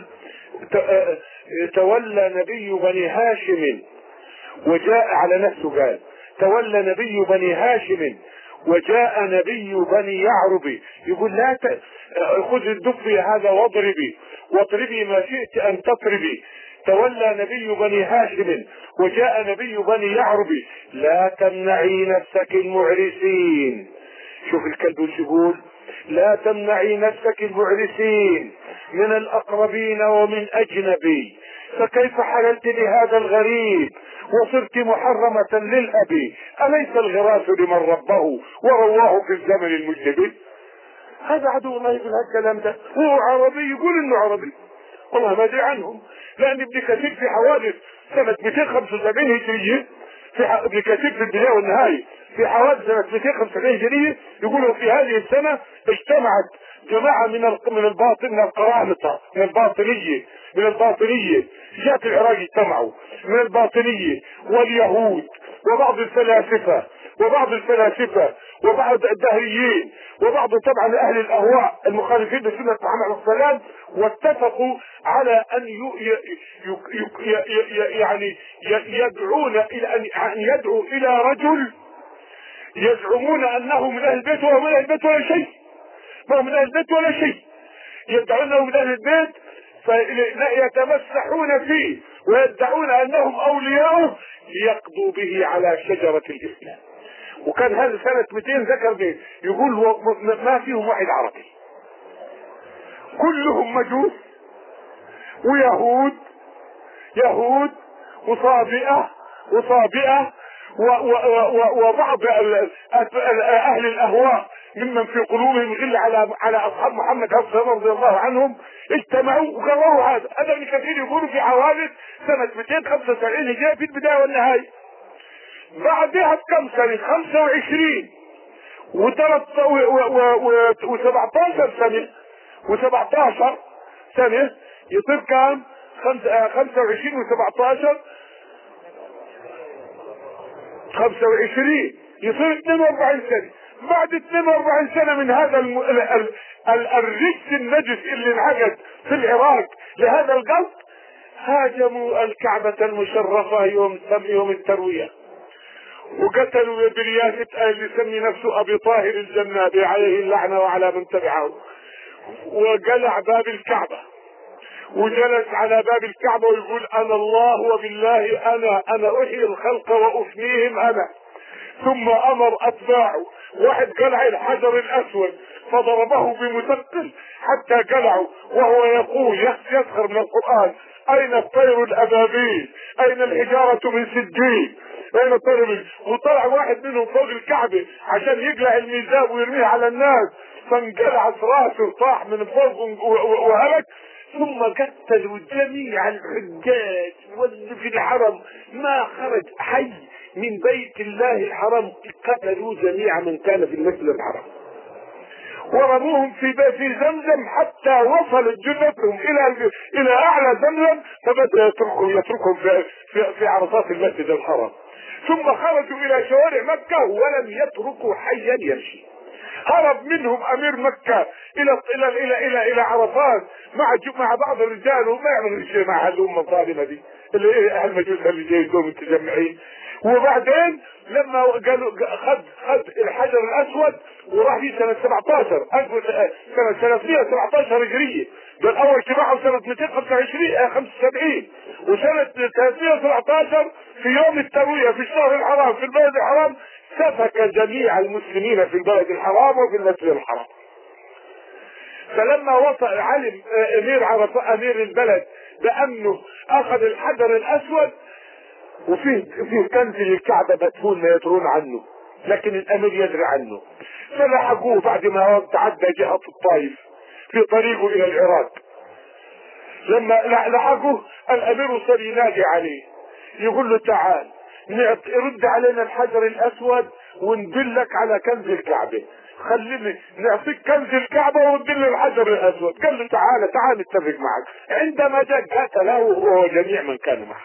تولى نبي بني هاشم وجاء على نفسه، قال: تولى نبي بني هاشم وجاء نبي بني يعرب. يقول: لا ت... خذ الدف هذا واضربي واضربي ما شئت ان تطربي. تولى نبي بني هاشم وجاء نبي بني يعرب، لا تمنعي نفسك المعرسين. شوف الكلب وش يقول: لا تمنعي نفسك المعرسين من الاقربين ومن اجنبي، فكيف حللت لهذا الغريب وصرت محرمة للأب؟ أليس الغراس لمن ربه ورواه في الزمن المجتبي؟ هذا عدو الله يقول هالكلام ده، هو عربي يقول انه عربي، والله ما ادري عنهم. لان ابن كثير في حوادث سنة مئتين وخمسة وسبعين هجرية، في ح... ابن كثير في البداية والنهاية في حوادث سنة مئتين وخمسة وسبعين هجرية يقولوا في هذه السنة اجتمعت جماعة من ال... من الباطن من القرامطة من الباطنية من الباطنية جاءت العراق، اجتمعوا من الباطنية واليهود وبعض الفلاسفة وبعض الفلاسفة وبعض الدهريين وبعض طبعا اهل الاهواء المخالفين لسنة محمد عليه السلام، واتفقوا على ان ي... ي... ي... ي... ي... يعني يدعون الى ان يدعوا الى رجل يزعمون انه من اهل البيت وهو من اهل البيت ولا شيء، ما هو من اهل البيت ولا شيء، يدعون انه من اهل البيت فيتمسحون فيه ويدعون انهم اولياءه ليقضوا به على شجرة الاسلام. وكان هذا سنة مئتين ذكر به، يقول ما فيهم واحد عربي، كلهم مجوس ويهود يهود وصابئة وصابئة وبعض اهل الاهواء ممن في قلوبهم غل على على اصحاب محمد رضي الله عنهم، اجتمعوا وقرروا هذا. هذا ابن كثير يقولوا في حوادث سنة مئتين وخمسة وسبعين هجرية في البداية والنهاية. بعدها بكم سنة خمسة وعشرين وسبعتاشر سنة وسبعتاشر سنة يصير كام؟ خمسة وعشرين وسبعتاشر خمسة وعشرين يصير اثنين واربعين سنة. بعد اثنين واربعين سنة من هذا الم... ال... ال... ال... الرجس النجس اللي انعقد في العراق لهذا القصد، هاجموا الكعبة المشرفة يوم يوم التروية، وقتلوا برياسة اللي يسمي نفسه ابي طاهر الجنابي عليه اللعنة وعلى من تبعه، وقلع باب الكعبة وجلس على باب الكعبة ويقول: انا الله وبالله انا انا احيي الخلق وافنيهم انا. ثم امر اتباعه، واحد قلع الحجر الاسود فضربه بمثقل حتى قلعه، وهو يقول يسخر من القرآن: اين الطير الابابيل، اين الحجارة من سجيل، اين الطير من... وطلع واحد منهم فوق الكعبة عشان يقلع الميزاب ويرميه على الناس، فانقلعت راسه طاح من فوق وهلك. ثم قتلوا جميع الحجاج واللي في الحرم، ما خرج حي من بيت الله الحرام، قتلوا جميع من كان في المسجد الحرام ورموهم في في زمزم حتى وصلت جثثهم الى الى اعلى زمزم، فبدا يتركهم يتركهم في, في, في عرصات المسجد الحرام. ثم خرجوا الى شوارع مكة ولم يتركوا حيا يمشي. هرب منهم امير مكة الى الى الى الى, إلى عرفات مع مع بعض الرجال، وما يعملوا شيء مع هالامه الظالمه دي اللي اهل المجوس اللي جايين متجمعين. وبعدين لما قالوا خد خد الحجر الاسود وراح فيه سنة سبعتاشر سنة ثلاثمئة وسبعتاشر هجرية، قال اول اجتماعهم سنة مئتين وخمسة وعشرين خمسة وسبعين، وسنة ثلاثمائة وسبعة عشر في يوم التروية في الشهر الحرام في البلد الحرام سفك جميع المسلمين في البلد الحرام وفي المسجد الحرام. فلما وصل علم امير عرفة امير البلد بانه اخذ الحجر الاسود وفيه فيه كنز للكعبة مدفون ما يدرون عنه، لكن الامير يدري عنه، فلحقوه بعد ما تعدى جهة الطائف في طريقه الى العراق. لما لحقوه الامير وصل ينادي عليه يقول له تعال رد علينا الحجر الاسود وندلك على كنز الكعبة، خليني نعطيك كنز الكعبة وندل الحجر الاسود. قال له تعال تعال نتفق معك. عندما جاء قتله هو جميع من كان معه.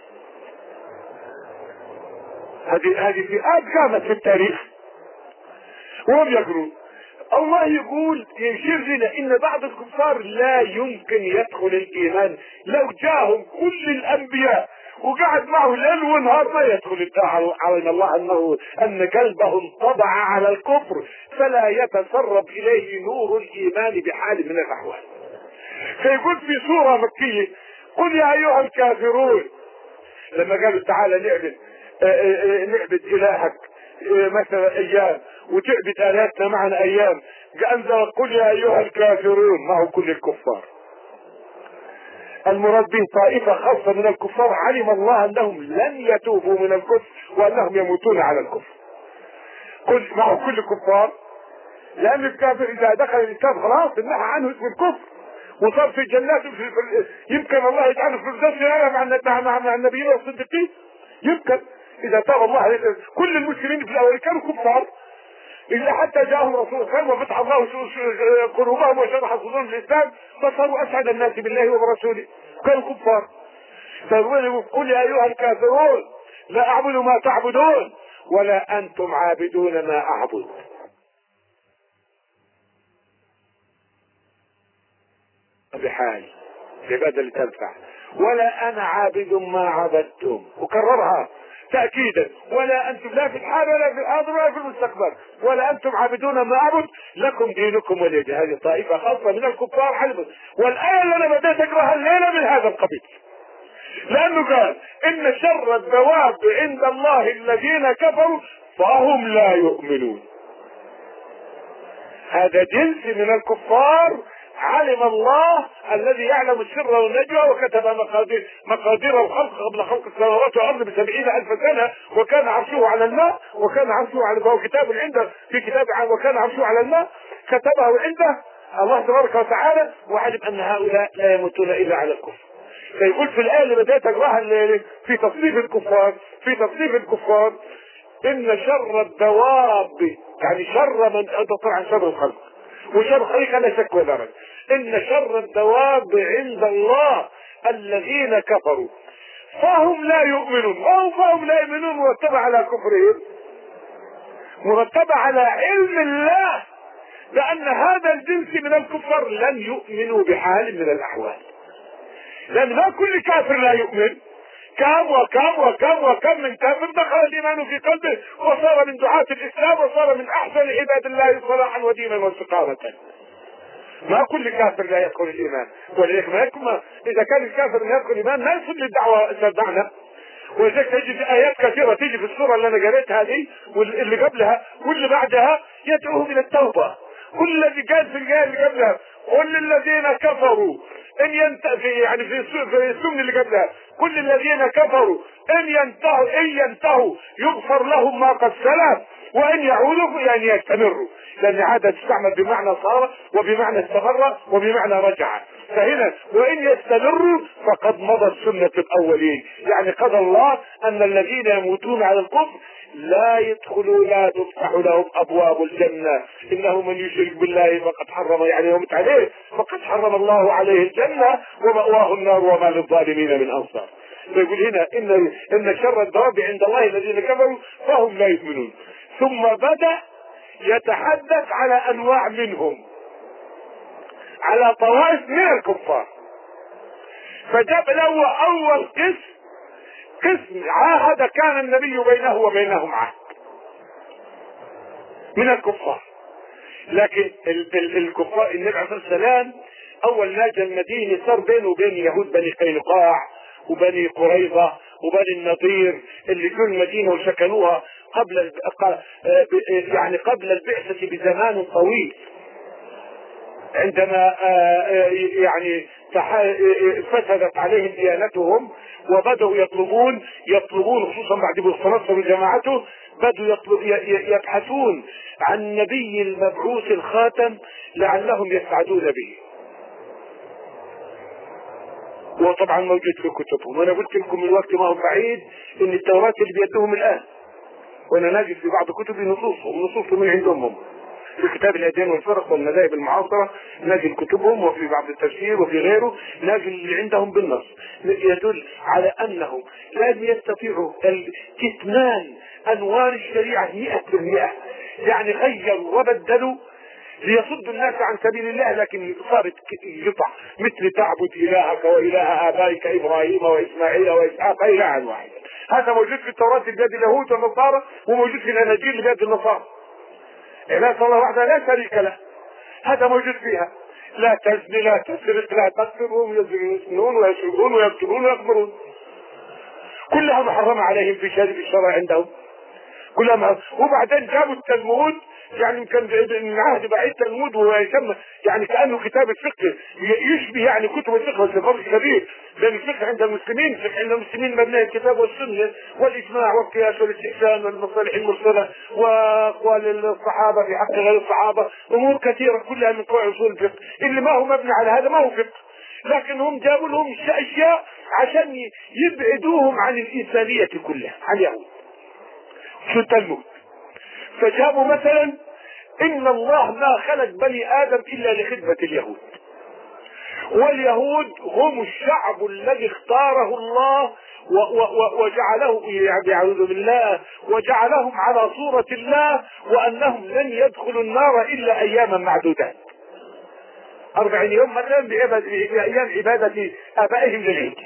هذه هذه فئات قامت في التاريخ وهم يقولون. الله يقول يشير لنا ان بعض الكفار لا يمكن يدخل الايمان لو جاءهم كل الانبياء وقعد معه ليل ونهار ما يدخل. علم الله انه ان قلبه انطبع على الكفر فلا يتسرب اليه نور الايمان بحال من الاحوال. فيقول في سورة مكية قل يا ايها الكافرون لما قالوا تعالى نعبد نعبد الهك مثلا ايام وتعبد الهتنا معنا ايام، انزل قل يا ايها الكافرون ما هو كل الكفار، المراد به طائفة خاصة من الكفار علم الله انهم لن يتوبوا من الكفر وانهم يموتون على الكفر. قل ما هو كل الكفار، لان الكافر اذا دخل الاسلام خلاص انهى عنه اسم الكفر وصار في جنات في يمكن الله يجعله في الفردوس مع مع مع النبيين والصديقين. يمكن اذا تاب الله عليه. كل المسلمين في الاول كانوا كفار الا حتى جاءهم رسول الله وفتح الله قلوبهم وشرح صدورهم الاسلام فصاروا اسعد الناس بالله وبرسوله كانوا كفار. فقل يا ايها الكافرون لا اعبد ما تعبدون ولا انتم عابدون ما اعبد. بحال عبادة اللي تنفع. ولا انا عابد ما عبدتم، وكررها تأكيدا، ولا انتم لا في الحال ولا في الحاضر ولا في المستقبل ولا انتم عابدون ما اعبد لكم دينكم ولي دين. هذه طائفة خاصة من الكفار حلبت. والآية اللي انا بديت اقراها الليلة من هذا القبيل، لانه قال ان شر الدواب عند الله الذين كفروا فهم لا يؤمنون. هذا جنس من الكفار علم الله الذي يعلم السر والنجوى وكتب مقادير مقادير الخلق قبل خلق السماوات والارض بسبعين الف سنه وكان عرشه على الماء وكان عرشه على فهو كتاب عنده في كتاب وكان عرشه على الماء كتبه عنده الله تبارك وتعالى وعلم ان هؤلاء لا يموتون الا على الكفر. فيقول في الايه اللي بدات اقراها الليله في تصنيف الكفار في تصنيف الكفار ان شر الدواب يعني شر من طبعا شر الخلق وشر خليقة لا شك ولا ريب ان شر الدواب عند الله الذين كفروا فهم لا يؤمنون. او فهم لا يؤمنون مرتبة على كفرهم مرتبة على علم الله لان هذا الجنس من الكفار لن يؤمنوا بحال من الاحوال، لان ما كل كافر لا يؤمن. كم وكم وكم وكم من كافر دخل الايمان في قلبه وصار من دعاة الاسلام وصار من احسن عباد الله صلاحا ودينا واستقامة. ما كل كافر لا يدخل الايمان، ولذلك ما يكون اذا كان الكافر لا يدخل الايمان ما يصل للدعوة صدقنا. ولذلك تجد ايات كثيرة تيجي في السورة اللي انا قريتها هذه واللي قبلها واللي بعدها يدعوهم الى التوبة. كل الذي قال في الآية اللي قبلها كل الذين كفروا ان ينتهوا في يعني في السمن اللي قبلها كل الذين كفروا ان ينتهوا ان ينتهوا يغفر لهم ما قد سلف وان يعودوا يعني يستمروا، لان عادة تستعمل بمعنى صار وبمعنى استمر وبمعنى رجع. فهنا وان يستمروا فقد مضت سنة الاولين، يعني قضى الله ان الذين يموتون على الكفر لا يدخلوا لا تفتح لهم ابواب الجنة. انه من يشرك بالله فقد حرم يعني يموت عليه فقد حرم الله عليه الجنة ومأواه النار وما للظالمين من انصار. فيقول هنا ان ان شر الدواب عند الله الذين كفروا فهم لا يؤمنون. ثم بدأ يتحدث على انواع منهم على طوائف من الكفار. فجاب له اول قسم قسم عاهد كان النبي بينه وبينهم عهد من الكفار، لكن الكفار النبي عليه الصلاه والسلام اول ما جاء المدينه صار بينه وبين يهود بني قينقاع وبني قريظة وبني النضير اللي جو المدينة وسكنوها قبل يعني قبل البعثة بزمان طويل، عندما يعني فسدت عليهم ديانتهم وبدأوا يطلبون يطلبون خصوصا بعد بخت نصر وجماعته، بدأوا يبحثون عن النبي المبعوث الخاتم لعلهم يسعدون به. وطبعا موجود في كتبهم، وانا قلت لكم من وقت ما هو بعيد ان التوراة اللي بيدهم الان، وانا ناجد في بعض كتبي نصوصهم نصوصهم من عندهم هم في كتاب الاديان والفرق والمذاهب المعاصرة، ناجد كتبهم وفي بعض التفسير وفي غيره ناجد اللي عندهم بالنص يدل على انهم لن يستطيعوا كتمان انوار الشريعة مئة بالمئة، يعني غيروا وبدلوا ليصدوا الناس عن سبيل الله، لكن صارت قطع مثل تعبد الهك واله ابائك ابراهيم واسماعيل واسحاق الها واحدا. هذا موجود في التوراة بيد اليهود والنصارى، وموجود في الاناجيل بيد النصارى. اله الله وحده لا شريك له، هذا موجود فيها. لا تزني لا تسرق لا تقتل، وهم يزنون ويسرقون ويقتلون ويقبرون، كلها محرمة عليهم في شريعة الشرع عندهم كلها محرمة. وبعدين جابوا التلمود، يعني كان من عهد بعيد تلمود ويسمى يعني كأنه كتاب الفقه، يشبه يعني كتب الفقه، بس فرق كبير بين الفقه عند المسلمين. الفقه عند المسلمين مبني الكتاب والسنة والإجماع والقياس والاستحسان والمصالح المرسلة وأقوال الصحابة في حق غير الصحابة، أمور كثيرة كلها من قواعد أصول الفقه. اللي ما هو مبني على هذا ما هو فقه، لكن هم جابوا لهم أشياء عشان يبعدوهم عن الإنسانية كلها، عن اليهود. شو التلمود؟ فجابوا مثلا ان الله ما خلق بني ادم الا لخدمة اليهود، واليهود هم الشعب الذي اختاره الله و و وجعله يعوذ بالله وجعلهم على صورة الله، وانهم لن يدخلوا النار الا اياما معدودات، اربعين يوم مثلا بايام عبادة ابائهم للعيد،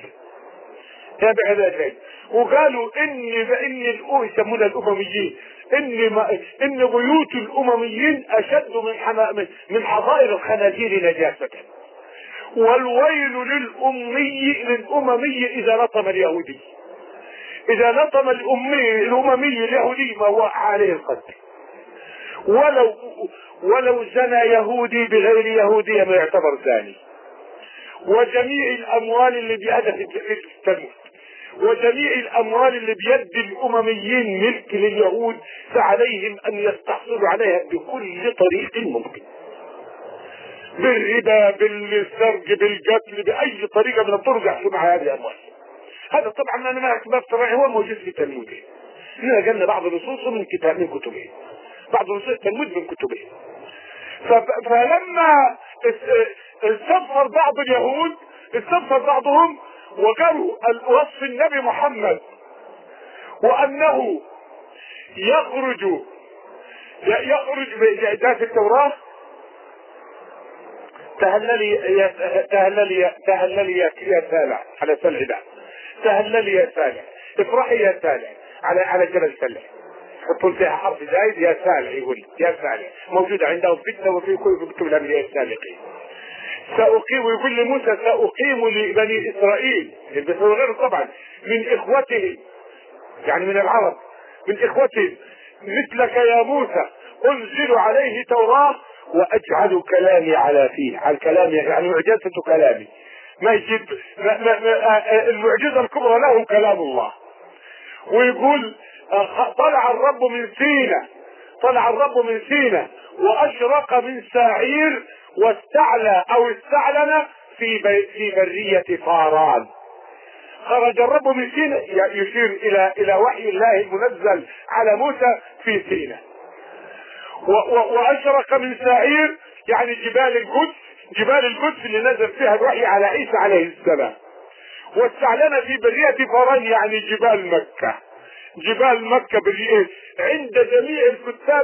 وقالوا ان ان يسمون الامميين ان ما ان بيوت الامميين اشد من حما من حظائر الخنازير نجاسة، والويل للامي للاممي اذا لطم اليهودي، اذا لطم الامي الاممي اليهودي ما هو عليه القتل، ولو ولو زنى يهودي بغير يهودية ما يعتبر زاني. وجميع الاموال اللي بهدف التلمود وجميع الاموال اللي بيد الامميين ملك لليهود، فعليهم ان يستحصلوا عليها بكل طريق ممكن، بالربا بالسرق بالقتل باي طريقة من الطرق يحصلوا على هذه الاموال. هذا طبعا انا ما اسباب طبعا هو موجود في التلمود، احنا قلنا بعض النصوص من كتاب من كتبه، بعض نصوص التلمود من كتبه. فلما استبصر بعض اليهود استبصر بعضهم وقالوا وصف النبي محمد وانه يخرج يخرج بإعداد التوراة، تهللي يا تهللي تهللي يا سالع على سلع، تهللي يا سالع، افرحي يا سالع على على جبل سلع، حطوا فيها حرف زايد يا سالع، يقول يا سالع موجودة عندهم في التوراة وفي كل كتب الانبياء السابقين. سأقيم ويقول لموسى سأقيم لبني إسرائيل غير طبعا من إخوته، يعني من العرب من إخوته مثلك يا موسى أنزل عليه توراة وأجعل كلامي على فيه، على كلامي يعني معجزة كلامي، ما يجيب ما ما ما المعجزة الكبرى له كلام الله. ويقول طلع الرب من سينا طلع الرب من سينا وأشرق من سعير واستعلى او استعلن في في برية فاران. خرج الرب من سينا يشير الى الى وحي الله المنزل على موسى في سينا. واشرق من سعير يعني جبال القدس، جبال القدس اللي نزل فيها الوحي على عيسى عليه السلام. واستعلن في برية فاران يعني جبال مكة، جبال مكة بريئة عند جميع الكتاب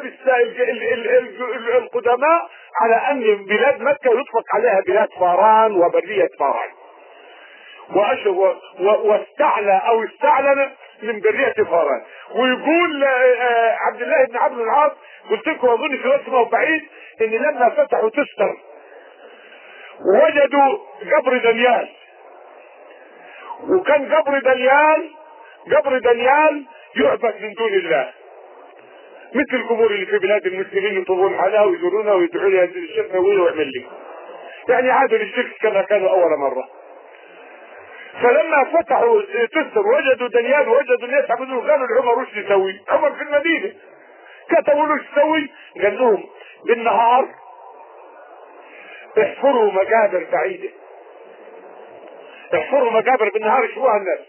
القدماء على ان بلاد مكة يطلق عليها بلاد فاران وبرية فاران. واستعلى او استعلن من برية فاران. ويقول عبد الله بن عبد العاص، قلت لكم اظن في وقت ما هو بعيد، ان لما فتحوا تستر وجدوا قبر دانيال وكان قبر دانيال قبر دانيال يعبد من دون الله، مثل القبور اللي في بلاد المسلمين يطوفون عليها ويزورونها ويدعوا لي هذه الشيخ سوي ويعمل لي، يعني عادوا للشرك كما كانوا اول مره. فلما فتحوا تستر وجدوا دانيال ووجدوا الناس يعبدون، قالوا لعمر وش يسوي؟ عمر في المدينه، كتبوا له وش يسوي؟ قال لهم بالنهار احفروا مقابر بعيده، احفروا مقابر بالنهار يشوفوها الناس،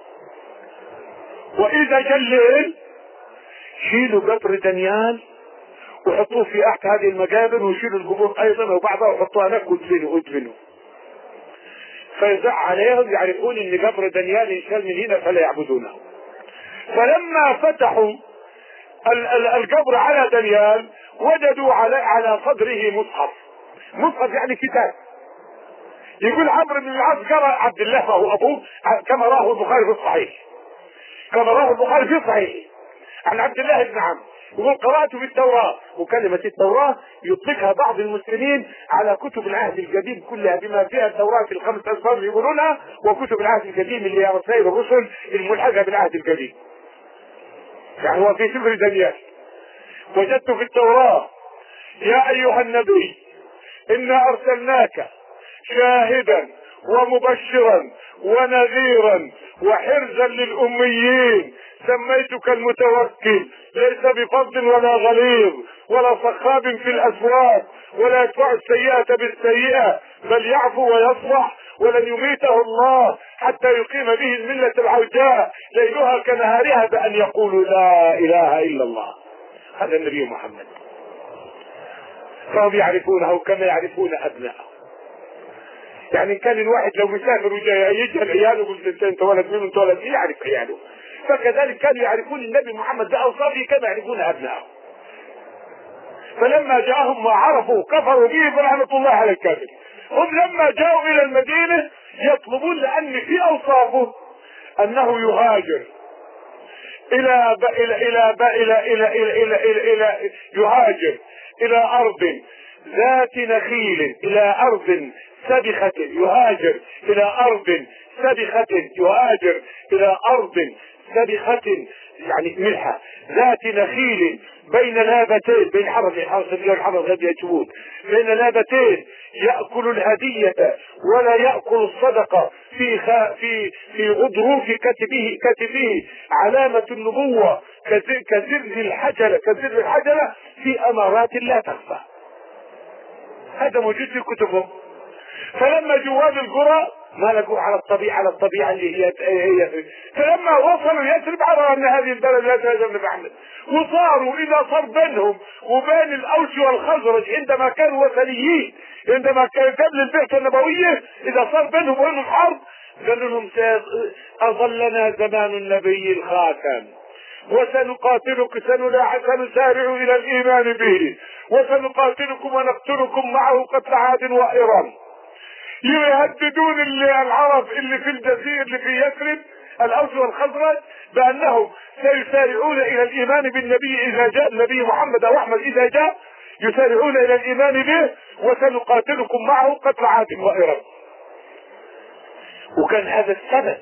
واذا جاء الليل شيلوا قبر دانيال وحطوه في احد هذه المقابر، ويشيلوا القبور ايضا وبعضها وحطوها هناك وادفنوا وادفنوا. فيزع عليهم يعرفون ان قبر دانيال انشال من هنا فلا يعبدونه. فلما فتحوا ال ال القبر على دانيال وجدوا على على صدره مصحف، مصحف يعني كتاب. يقول عمرو بن العاص قرأ عبد الله فهو ابوه كما راه البخاري في الصحيح، كما راه البخاري في الصحيح عن عبد الله بن عمرو، يقول قرأت في التوراة، وكلمة التوراة يطلقها بعض المسلمين على كتب العهد القديم كلها بما فيها التوراة في الخمس أسفار يقولونها، وكتب العهد القديم اللي هي رسائل الرسل الملحقة بالعهد القديم. يعني هو في سفر دانيال وجدت في التوراة يا أيها النبي إنا أرسلناك شاهدا ومبشرا ونذيرا وحرزا للأميين، سميتك المتوكل ليس بفض ولا غليظ ولا صخاب في الأسواق ولا يدفع السيئة بالسيئة بل يعفو ويصلح، ولن يميته الله حتى يقيم به الملة العوجاء ليلها كنهارها بأن يقولوا لا إله إلا الله. هذا النبي محمد، فهم يعرفونه كما يعرفون أبنائه. يعني كان الواحد لو مسافر وجاي يجهل عياله يقول انت ولد منه انت ولد مين، يعرف عياله. فكذلك كانوا يعرفون النبي محمد بأوصافه كما يعرفون أبنائه. فلما جاءهم ما عرفوا كفروا به فرحمة الله على الكافر. هم لما جاءوا إلى المدينة يطلبون لأن في أوصافه أنه يهاجر إلى ب... إلى إلى ب... إلى إلى إلى إلى إلى إلى يهاجر إلى أرض ذات نخيل، إلى أرض سبخة، يهاجر إلى أرض سبخة، يهاجر إلى أرض سبخة يعني ملحة ذات نخيل بين لابتين، بين حرف حرف الحرف غير يجوون، بين لابتين يأكل الهدية ولا يأكل الصدقة، في خ... في في غضروف كتفه كتفه علامة النبوة كزر, كزر الحجرة كزر الحجرة في أمارات لا تخفى. هذا موجود في كتبهم. فلما جواد القرى ما لقوا على الطبيعة على الطبيعة اللي هي, هي فلما وصلوا يثرب عرفوا ان هذه البلد لا تهزم بحمد، وصاروا اذا صار بينهم وبين الاوس والخزرج عندما كانوا وثنيين، عندما كانوا قبل البعثة النبوية اذا صار بينهم وبينهم حرب قالوا لهم اظلنا زمان النبي الخاتم وسنقاتلك سنسارع الى الايمان به وسنقاتلكم ونقتلكم معه قتل عاد وإرم. يهددون اللي العرب اللي في الجزيرة اللي في يثرب الأوس والخزرج بأنهم سيسارعون إلى الإيمان بالنبي إذا جاء النبي محمد أو أحمد إذا جاء، يسارعون إلى الإيمان به وسنقاتلكم معه قتل عاد وإرم. وكان هذا السبب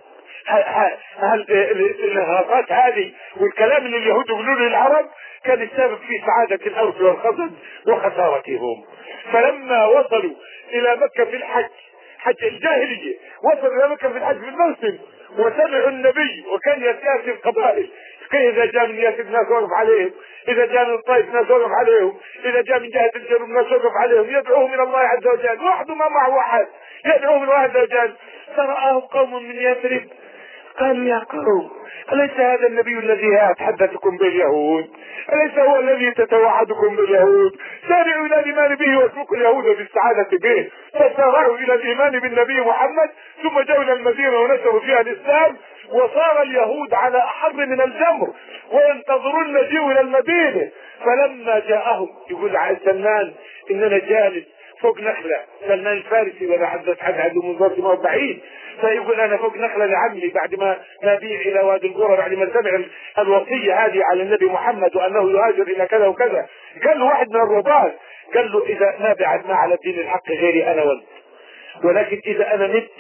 الإرهاقات هذه والكلام اللي اليهود يقولون للعرب كان السبب في سعادة الأوس والخزرج وخسارتهم. فلما وصلوا إلى مكة في الحج حج الجاهلية، وصلوا إلى مكة في الحج في الموسم وسمعوا النبي وكان يسافر القبائل، إذا جاء من يثرب ناس وقف عليهم، إذا جاء من الطائف ناس وقف عليهم، إذا جاء من جهة الجنوب ناس وقف عليهم، يدعوهم إلى الله عز وجل وحده ما معه أحد يدعوهم إلى الله عز وجل. فرآهم قوم من يثرب قالوا يا قوم أليس هذا النبي الذي أتحدثكم باليهود؟ أليس هو الذي تتوعدكم باليهود؟ سارعوا إلى الإيمان به واتركوا اليهود بالسعادة به. فسارعوا إلى الإيمان بالنبي محمد ثم جاءوا إلى المدينة ونشروا فيها الإسلام، وصار اليهود على أحر من الجمر وينتظرون المجيء إلى المدينة. فلما جاءهم يقول سلمان إننا جالس فوق نخلة، سلمان الفارسي ولا حدث حد عنده منظر ما بعيد، فيقول انا فوق نخلة لعمي بعد ما نبيع الى وادي القرى بعد ما سمع الوصية هذه على النبي محمد وانه يهاجر الى كذا وكذا. قال له واحد من الرباط قال له اذا ما بعد ما على الدين الحق غيري انا وانت، ولكن اذا انا مت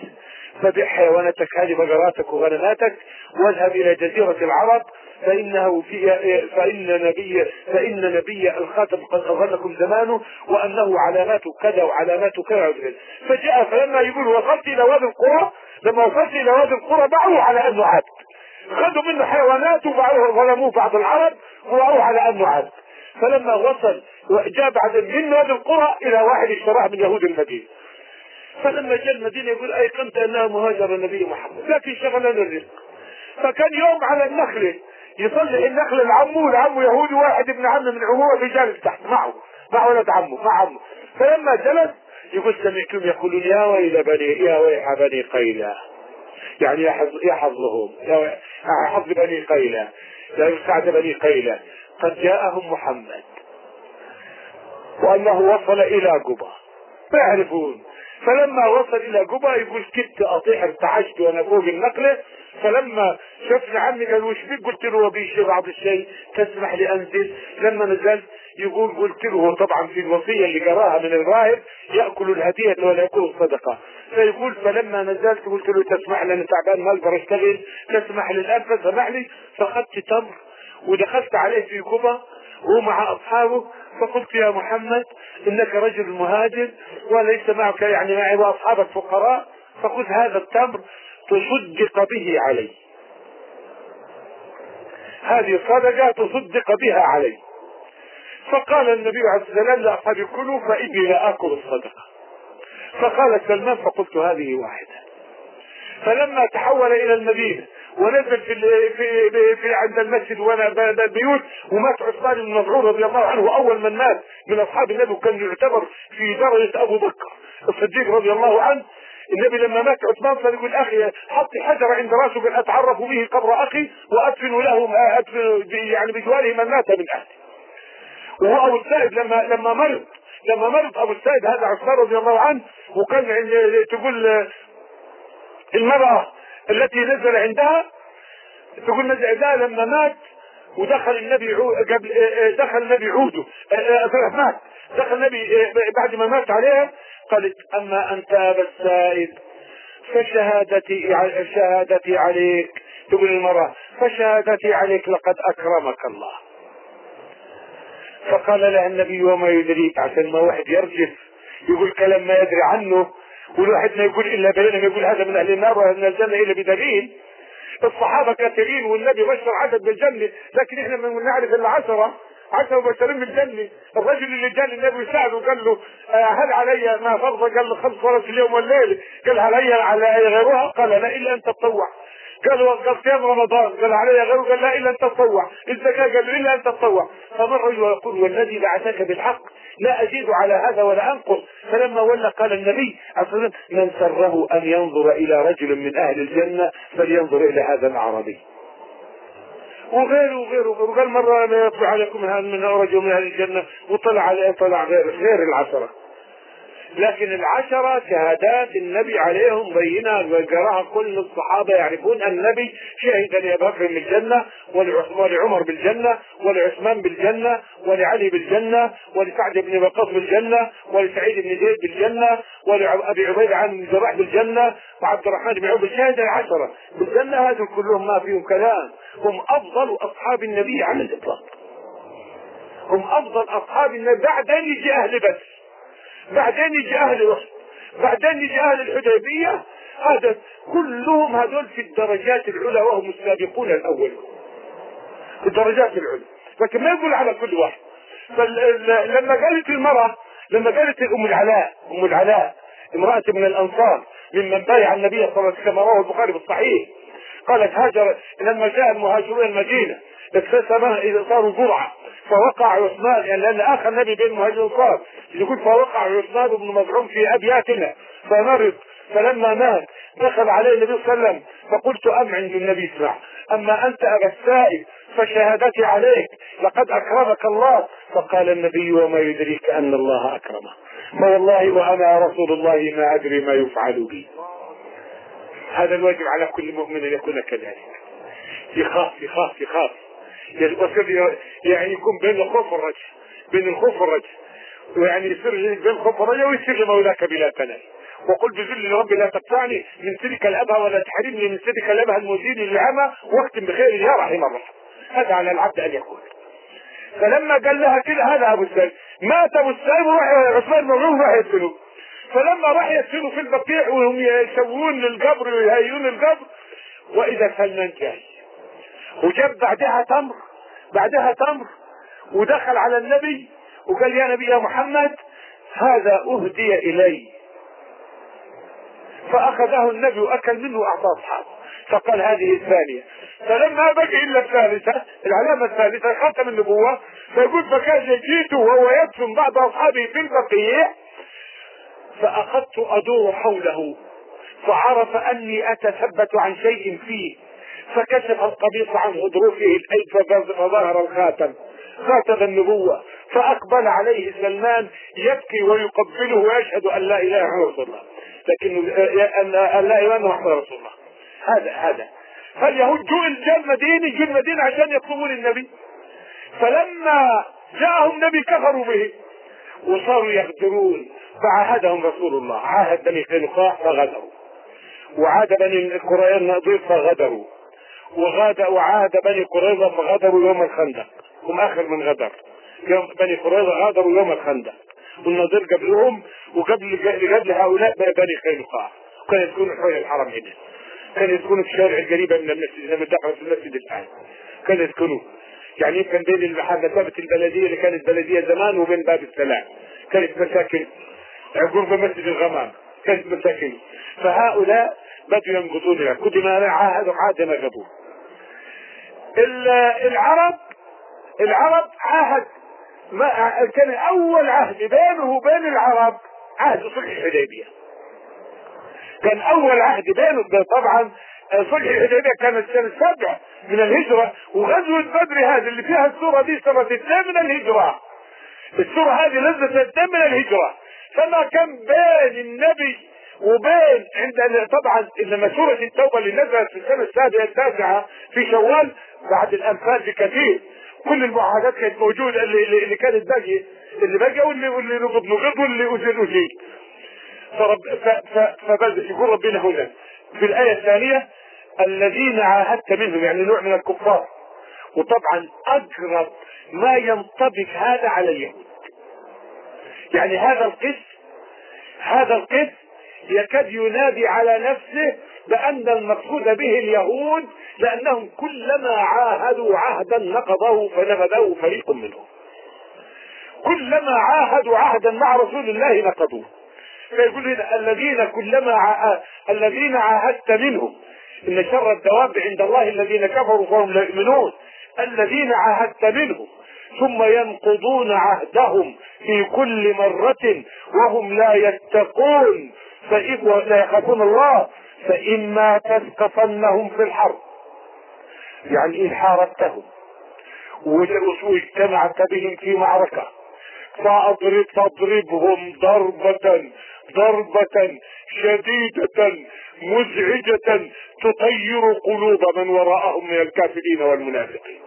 فبيع حيواناتك هذه بقراتك وغنماتك واذهب الى جزيرة العرب فانه في فان نبي فان نبي الخاتم قد اظلكم زمانه وانه علامات كذا وعلامات كذا. فجاء فلما يقول وصلت الى وادي القرى، لما وصلت الى وادي القرى باعوه على انه عبد، خذوا منه حيوانات وباعوه ظلموه بعض العرب وباعوه على انه عبد. فلما وصل جاء بعد من وادي القرى الى واحد اشتراه من يهود المدينه. فلما جاء المدينه يقول ايقنت انها مهاجر النبي محمد لكن شغلنا الرزق. فكان يوم على النخله يصلح النخله لعمه، لعمه يهودي واحد ابن عمه من عمومه في جالس تحت معه مع ولد عمه مع عمه. فلما جلس يقول سمعتم يقولون يا ويل بني يا ويح بني قيلة، يعني يا حظ يا حظهم يا حظ بني قيلة يا سعد بني قيلة قد جاءهم محمد وانه وصل الى قبى ما يعرفون. فلما وصل الى قبى يقول كدت اطيح ارتعشت وانا فوق النقله. فلما شفنا عمي قال وش بيك؟ قلت له وبيشي بعض الشيء تسمح لي انزل. لما نزلت يقول قلت له طبعا في الوصيه اللي قراها من الراهب ياكل الهديه ولا ياكل الصدقه. فيقول فلما نزلت قلت له تسمح لي انا تعبان ما اقدر اشتغل تسمح لي الان فسمح لي. فاخذت تمر ودخلت عليه في قبى ومع اصحابه فقلت يا محمد انك رجل مهاجر وليس معك يعني معي واصحابك فقراء فخذ هذا التمر تصدق به علي، هذه صدقة تصدق بها علي. فقال النبي عليه الصلاة والسلام لاصحابي كلوا فاني لا اكل الصدقة. فقال سلمان فقلت هذه واحدة. فلما تحول الى المدينة ونزل في في في, في عند المسجد وانا بيوت ومات عثمان بن مظعون رضي الله عنه اول من مات من اصحاب النبي وكان يعتبر في درجة ابو بكر الصديق رضي الله عنه. النبي لما مات عثمان فيقول اخي حط حجر عند راسه قال اتعرف به قبر اخي وادفن له أدفن يعني بجواره من مات من اهله. وهو ابو السائب لما لما مرض لما مرض ابو السائب هذا عثمان رضي الله عنه وكان عند تقول المرأة التي نزل عندها تقول نزل عندها لما مات ودخل النبي قبل دخل النبي عوده مات دخل النبي بعد ما مات عليها قالت اما انت ابا السائب فشهادتي شهادتي عليك تقول المرأة فشهادتي عليك لقد اكرمك الله. فقال لها النبي وما يدريك عشان ما واحد يرجف يقول كلام ما يدري عنه والواحد ما يقول الا بينما يقول هذا من اهل النار وهذا من الجنه الا بدليل. الصحابه كثيرين والنبي بشر عدد بالجنه لكن احنا ما نعرف الا عشره عشره مبشرين بالجنه. الرجل اللي جاء النبي يساعده وقال له هل علي ما فرض؟ قال له خمس فرض في اليوم والليل. قال علي على غيرها؟ قال لا الا ان تتطوع. قال وقال صيام رمضان؟ قال علي غيره؟ قال لا الا ان تتطوع. الزكاه؟ قال له الا ان تتطوع. فمر ويقول والذي بعثك بالحق لا ازيد على هذا ولا انقص. فلما ولى قال النبي اصلا من سره ان ينظر الى رجل من اهل الجنه فلينظر الى هذا العربي. وغيره وغيره وغيره. قال مره لا يطلع عليكم من رجل من اهل الجنه وطلع عليه طلع غير غير العشره. لكن العشرة شهادات النبي عليهم بينها وقراها كل الصحابة يعرفون النبي شهد لأبي بكر بالجنة ولعمر بالجنة ولعثمان بالجنة ولعلي بالجنة ولسعد بن وقاص بالجنة ولسعيد بن زيد بالجنة ولأبي عبيد عن الجراح بالجنة وعبد الرحمن بن عوف شهد العشرة بالجنة. هذول كلهم ما فيهم كلام، هم أفضل أصحاب النبي على الإطلاق، هم أفضل أصحاب النبي. بعدين يجي أهل بدر، بعدين يجي اهل احد، بعدين يجي اهل الحديبية. هذا كلهم هذول في الدرجات العلى وهم السابقون الاولون في الدرجات العلى، لكن ما يقول على كل واحد. فلما قالت المرأة لما قالت ام العلاء ام العلاء امرأة من الانصار ممن بايع النبي صلى الله عليه وسلم كما رواه البخاري في الصحيح قالت هاجر لما جاء المهاجرون المدينة اكتسبها اذا صاروا جرعة فوقع عثمان يعني لان اخر النبي بين المهاجرين والانصار يقول فوقع عثمان بن مظعون في ابياتنا فمرض. فلما مات دخل عليه النبي صلى الله عليه وسلم فقلت ام عند النبي اسمع اما انت ابا السائب فشهادتي عليك لقد اكرمك الله. فقال النبي وما يدريك ان الله اكرمه فوالله وانا رسول الله ما ادري ما يفعل بي. هذا الواجب على كل مؤمن ان يكون كذلك، يخاف يخاف يخاف يعني يكون بين الخوف والرجاء بين الخوف والرجاء ويعني يصير بين الخوف والرجاء ويصير مولاك بلا تنال وقل بذل ربي لا تقطعني من سلك الابهى ولا تحرمني من سلك الابهى المزيل للعمى واختم بخير يا رحيم الرحمن. هذا على العبد ان يقول. فلما قال لها كده هذا ابو السائب، مات ابو السائب وراح عثمان بن عفان راح يدفنوه. فلما راح يدفنوا في البقيع وهم يسوون القبر ويهيئون القبر، واذا سلمان جاي وجاب بعدها تمر بعدها تمر ودخل على النبي وقال يا نبي يا محمد هذا اهدي الي، فاخذه النبي واكل منه واعطاه اصحابه، فقال هذه الثانيه. فلما بقي الا الثالثه العلامه الثالثه خاتم النبوه، فيقول فكان جئت وهو يدفن بعض اصحابه في البقيع فاخذت ادور حوله فعرف اني اتثبت عن شيء فيه فكشف القميص عن غضروفه الايد فظهر الخاتم خاتم النبوه، فاقبل عليه سلمان يبكي ويقبله ويشهد ان لا اله الا رسول الله، لكن ان لا اله الا محمد رسول الله. هذا هذا فاليهود جو المدينه جو المدينه عشان يطلبون النبي، فلما جاءهم النبي كفروا به وصاروا يغدرون، فعاهدهم رسول الله، عاهد بني قينقاع فغدروا، وعاد بني قريظة النضير فغدروا، وغاد وعاد بني قريظة فغدروا يوم الخندق، هم اخر من غدر. يوم بني قريظة غادروا يوم الخندق، والنضير قبلهم وقبل قبل هؤلاء بني قينقاع، كانوا يسكنوا حول الحرم هنا، كانوا يسكنوا في الشارع القريبة من المسجد لما دخلوا في المسجد الان كانوا يسكنوا، يعني كان بين مسافة البلدية اللي كانت بلدية زمان وبين باب السلام كانت مساكن قرب مسجد الغمام كانت مساكن، فهؤلاء بدوا ينقضون كل ما عاهدوا عاد نقضوا. العرب العرب عاهد ما كان اول عهد بينه وبين العرب عهد صلح الحديبية، كان اول عهد بينه. طبعا صلح الحديبية كانت سنة سبع من الهجرة، وغزوة بدر هذه اللي فيها السورة دي سنة اثنين من الهجرة، السورة هذه نزلت اثنين من الهجرة، فما كان بين النبي وبين عند طبعا انما سورة التوبة اللي نزلت في السنة السادسة التاسعة في شوال بعد الانفال بكثير، كل المعاهدات كانت موجودة اللي, اللي كانت باقية اللي بقى واللي واللي نقض نقض واللي أجل أجيل. فرب فبدأ يقول ربنا هنا في الآية الثانية الذين عاهدت منهم، يعني نوع من الكفار، وطبعا أقرب ما ينطبق هذا على اليهود، يعني هذا القسم هذا القسم يكاد ينادي على نفسه بأن المقصود به اليهود، لأنهم كلما عاهدوا عهدا نقضه فنبذه فريق منهم، كلما عاهدوا عهدا مع رسول الله نقضوه. فيقول هنا الذين كلما عا... الذين عاهدت منهم ان شر الدواب عند الله الذين كفروا فهم لا يؤمنون، الذين عاهدت منهم ثم ينقضون عهدهم في كل مرة وهم لا يتقون فإذا لا يخافون الله فإما تثقفنهم في الحرب، يعني إن حاربتهم واجتمعت بهم في معركة فأضرب فاضربهم ضربة ضربة شديدة مزعجة تطير قلوب من وراءهم من الكافرين والمنافقين،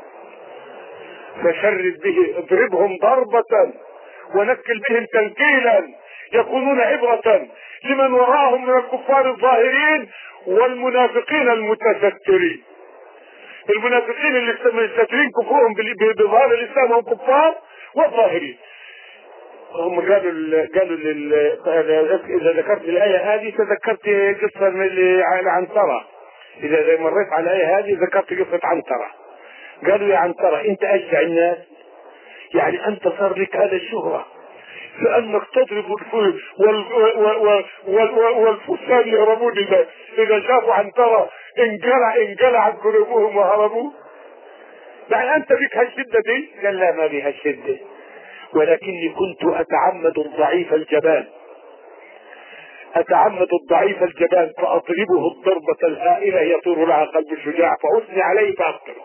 فشرد به اضربهم ضربة ونكل بهم تنكيلا يكونون عبرة لمن وراءهم من الكفار الظاهرين والمنافقين المتسترين. المنافقين اللي مستترين كفرهم بظاهر الاسلام هم كفار، والظاهرين هم قالوا ال قالوا لل اذا ذكرت الايه هذه تذكرت قصه على عنتره، اذا مريت على الايه هذه ذكرت قصه عنتره. قالوا يا عنتره انت اشجع الناس، يعني انت صار لك هذا الشهره لانك تضرب الفول والفرسان يهربون اذا اذا شافوا عنتره انقلع انقلعت قلوبهم وهربوا، يعني انت بك هالشده دي؟ قال لا ما بها الشده، ولكني كنت اتعمد الضعيف الجبان اتعمد الضعيف الجبان فاضربه الضربة الهائلة يطير لها قلب الشجاع فاثني عليه فاقتله.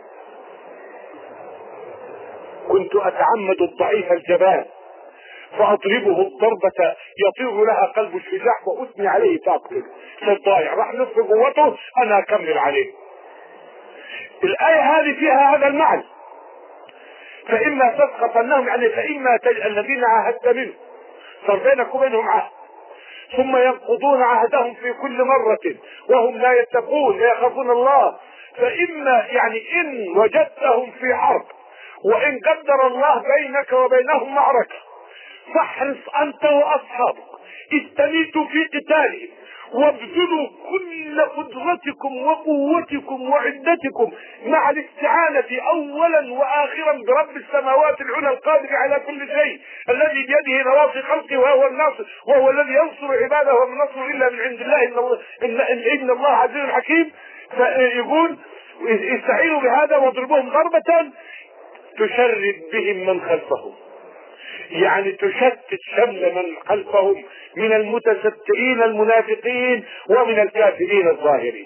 كنت اتعمد الضعيف الجبان فاضربه الضربة يطير لها قلب الشجاع فاثني عليه فاقتله، فالضايع راح نصف قوته انا اكمل عليه. الاية هذه فيها هذا المعنى، فإما تسقطنهم يعني فإما تج... الذين عاهدت منهم صار بينك وبينهم عهد، ثم ينقضون عهدهم في كل مرة وهم لا يتقون لا يخافون الله. فإما يعني إن وجدتهم في حرب وإن قدر الله بينك وبينهم معركة، فاحرص أنت وأصحابك استميتوا في قتالهم وابذلوا كل قدرتكم وقوتكم وعدتكم مع الاستعانة أولا وآخرا برب السماوات العلى القادر على كل شيء الذي بيده نواصي خلقه وهو الناصر وهو الذي ينصر عباده وما النصر إلا من عند الله إن الله, إن إن الله عزيز حكيم. فيقول استعينوا بهذا واضربوهم ضربة تشرد بهم من خلفهم، يعني تشتت شمل من خلفهم من المتسترين المنافقين ومن الكافرين الظاهرين.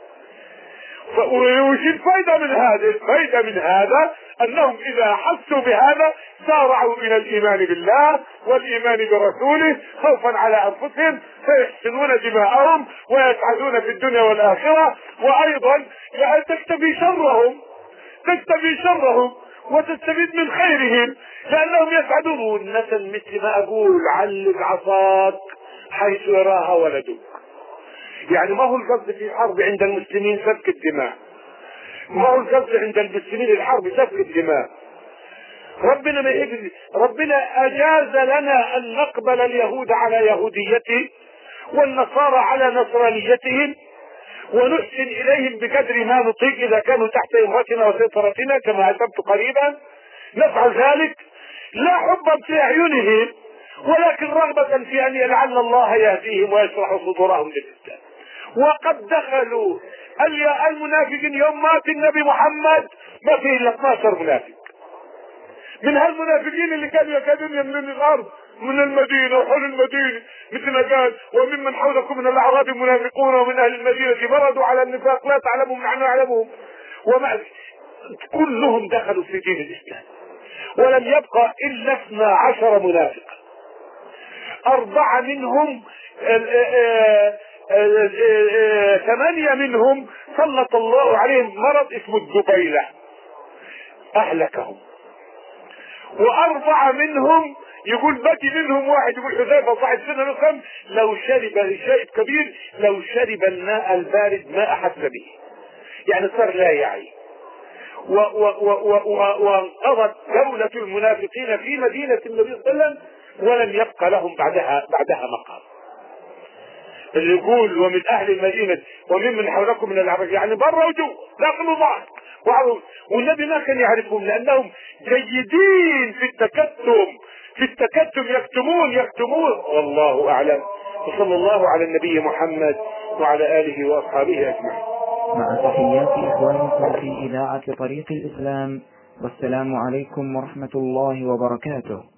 وش الفائدة من هذا؟ الفائدة من هذا أنهم إذا حسوا بهذا سارعوا إلى الإيمان بالله والإيمان برسوله خوفا على أنفسهم، فيحسنون دماءهم ويسعدون في الدنيا والآخرة. وأيضا يعني تكتفي شرهم تكتفي شرهم وتستفيد من خيرهم لأنهم يسعدون. مثلا مثل ما أقول علق عصاك حيث يراها ولدك، يعني ما هو القصد في الحرب عند المسلمين سفك الدماء، ما هو القصد عند المسلمين الحرب سفك الدماء. ربنا ما يجب ربنا أجاز لنا أن نقبل اليهود على يهوديته والنصارى على نصرانيتهم ونحسن إليهم بقدر ما نطيق إذا كانوا تحت إمرتنا وسيطرتنا كما أتبت قريبا. نفعل ذلك لا حبا في أعينهم ولكن رغبة في أن لعل الله يهديهم ويشرح صدورهم للإسلام. وقد دخلوا المنافقين يوم مات النبي محمد ما فيه إلا اثني عشر منافق من هالمنافقين اللي كانوا يكادون يملون الأرض من المدينة وحول المدينة، مثل ما قال وممن حولكم من الأعراب منافقون ومن أهل المدينة مردوا على النفاق لا تعلمهم نحن نعلمهم. ومع كلهم دخلوا في دين الإسلام ولم يبقى إلا اثني عشر منافق. أربعة منهم ثمانية منهم سلط الله عليهم مرض اسمه الدبيلة أهلكهم، وأربعة منهم يقول باقي منهم واحد يقول حذيفة صاحب سنة الخمس لو شرب شيء كبير لو شرب الماء البارد ما أحس به، يعني صار لا يعي. وانقضت دولة المنافقين في مدينة النبي صلى الله عليه وسلم ولم يبقى لهم بعدها بعدها مقام. اللي يقول ومن أهل المدينة ومن من حولكم من العرب يعني برا وجوا داخل بعض، والنبي ما كان يعرفهم لأنهم جيدين في التكتم في التكتم يكتمون يكتمون والله أعلم. وصلى الله على النبي محمد وعلى آله وأصحابه أجمعين. مع تحيات إخوانكم في إذاعة طريق الإسلام، والسلام عليكم ورحمة الله وبركاته.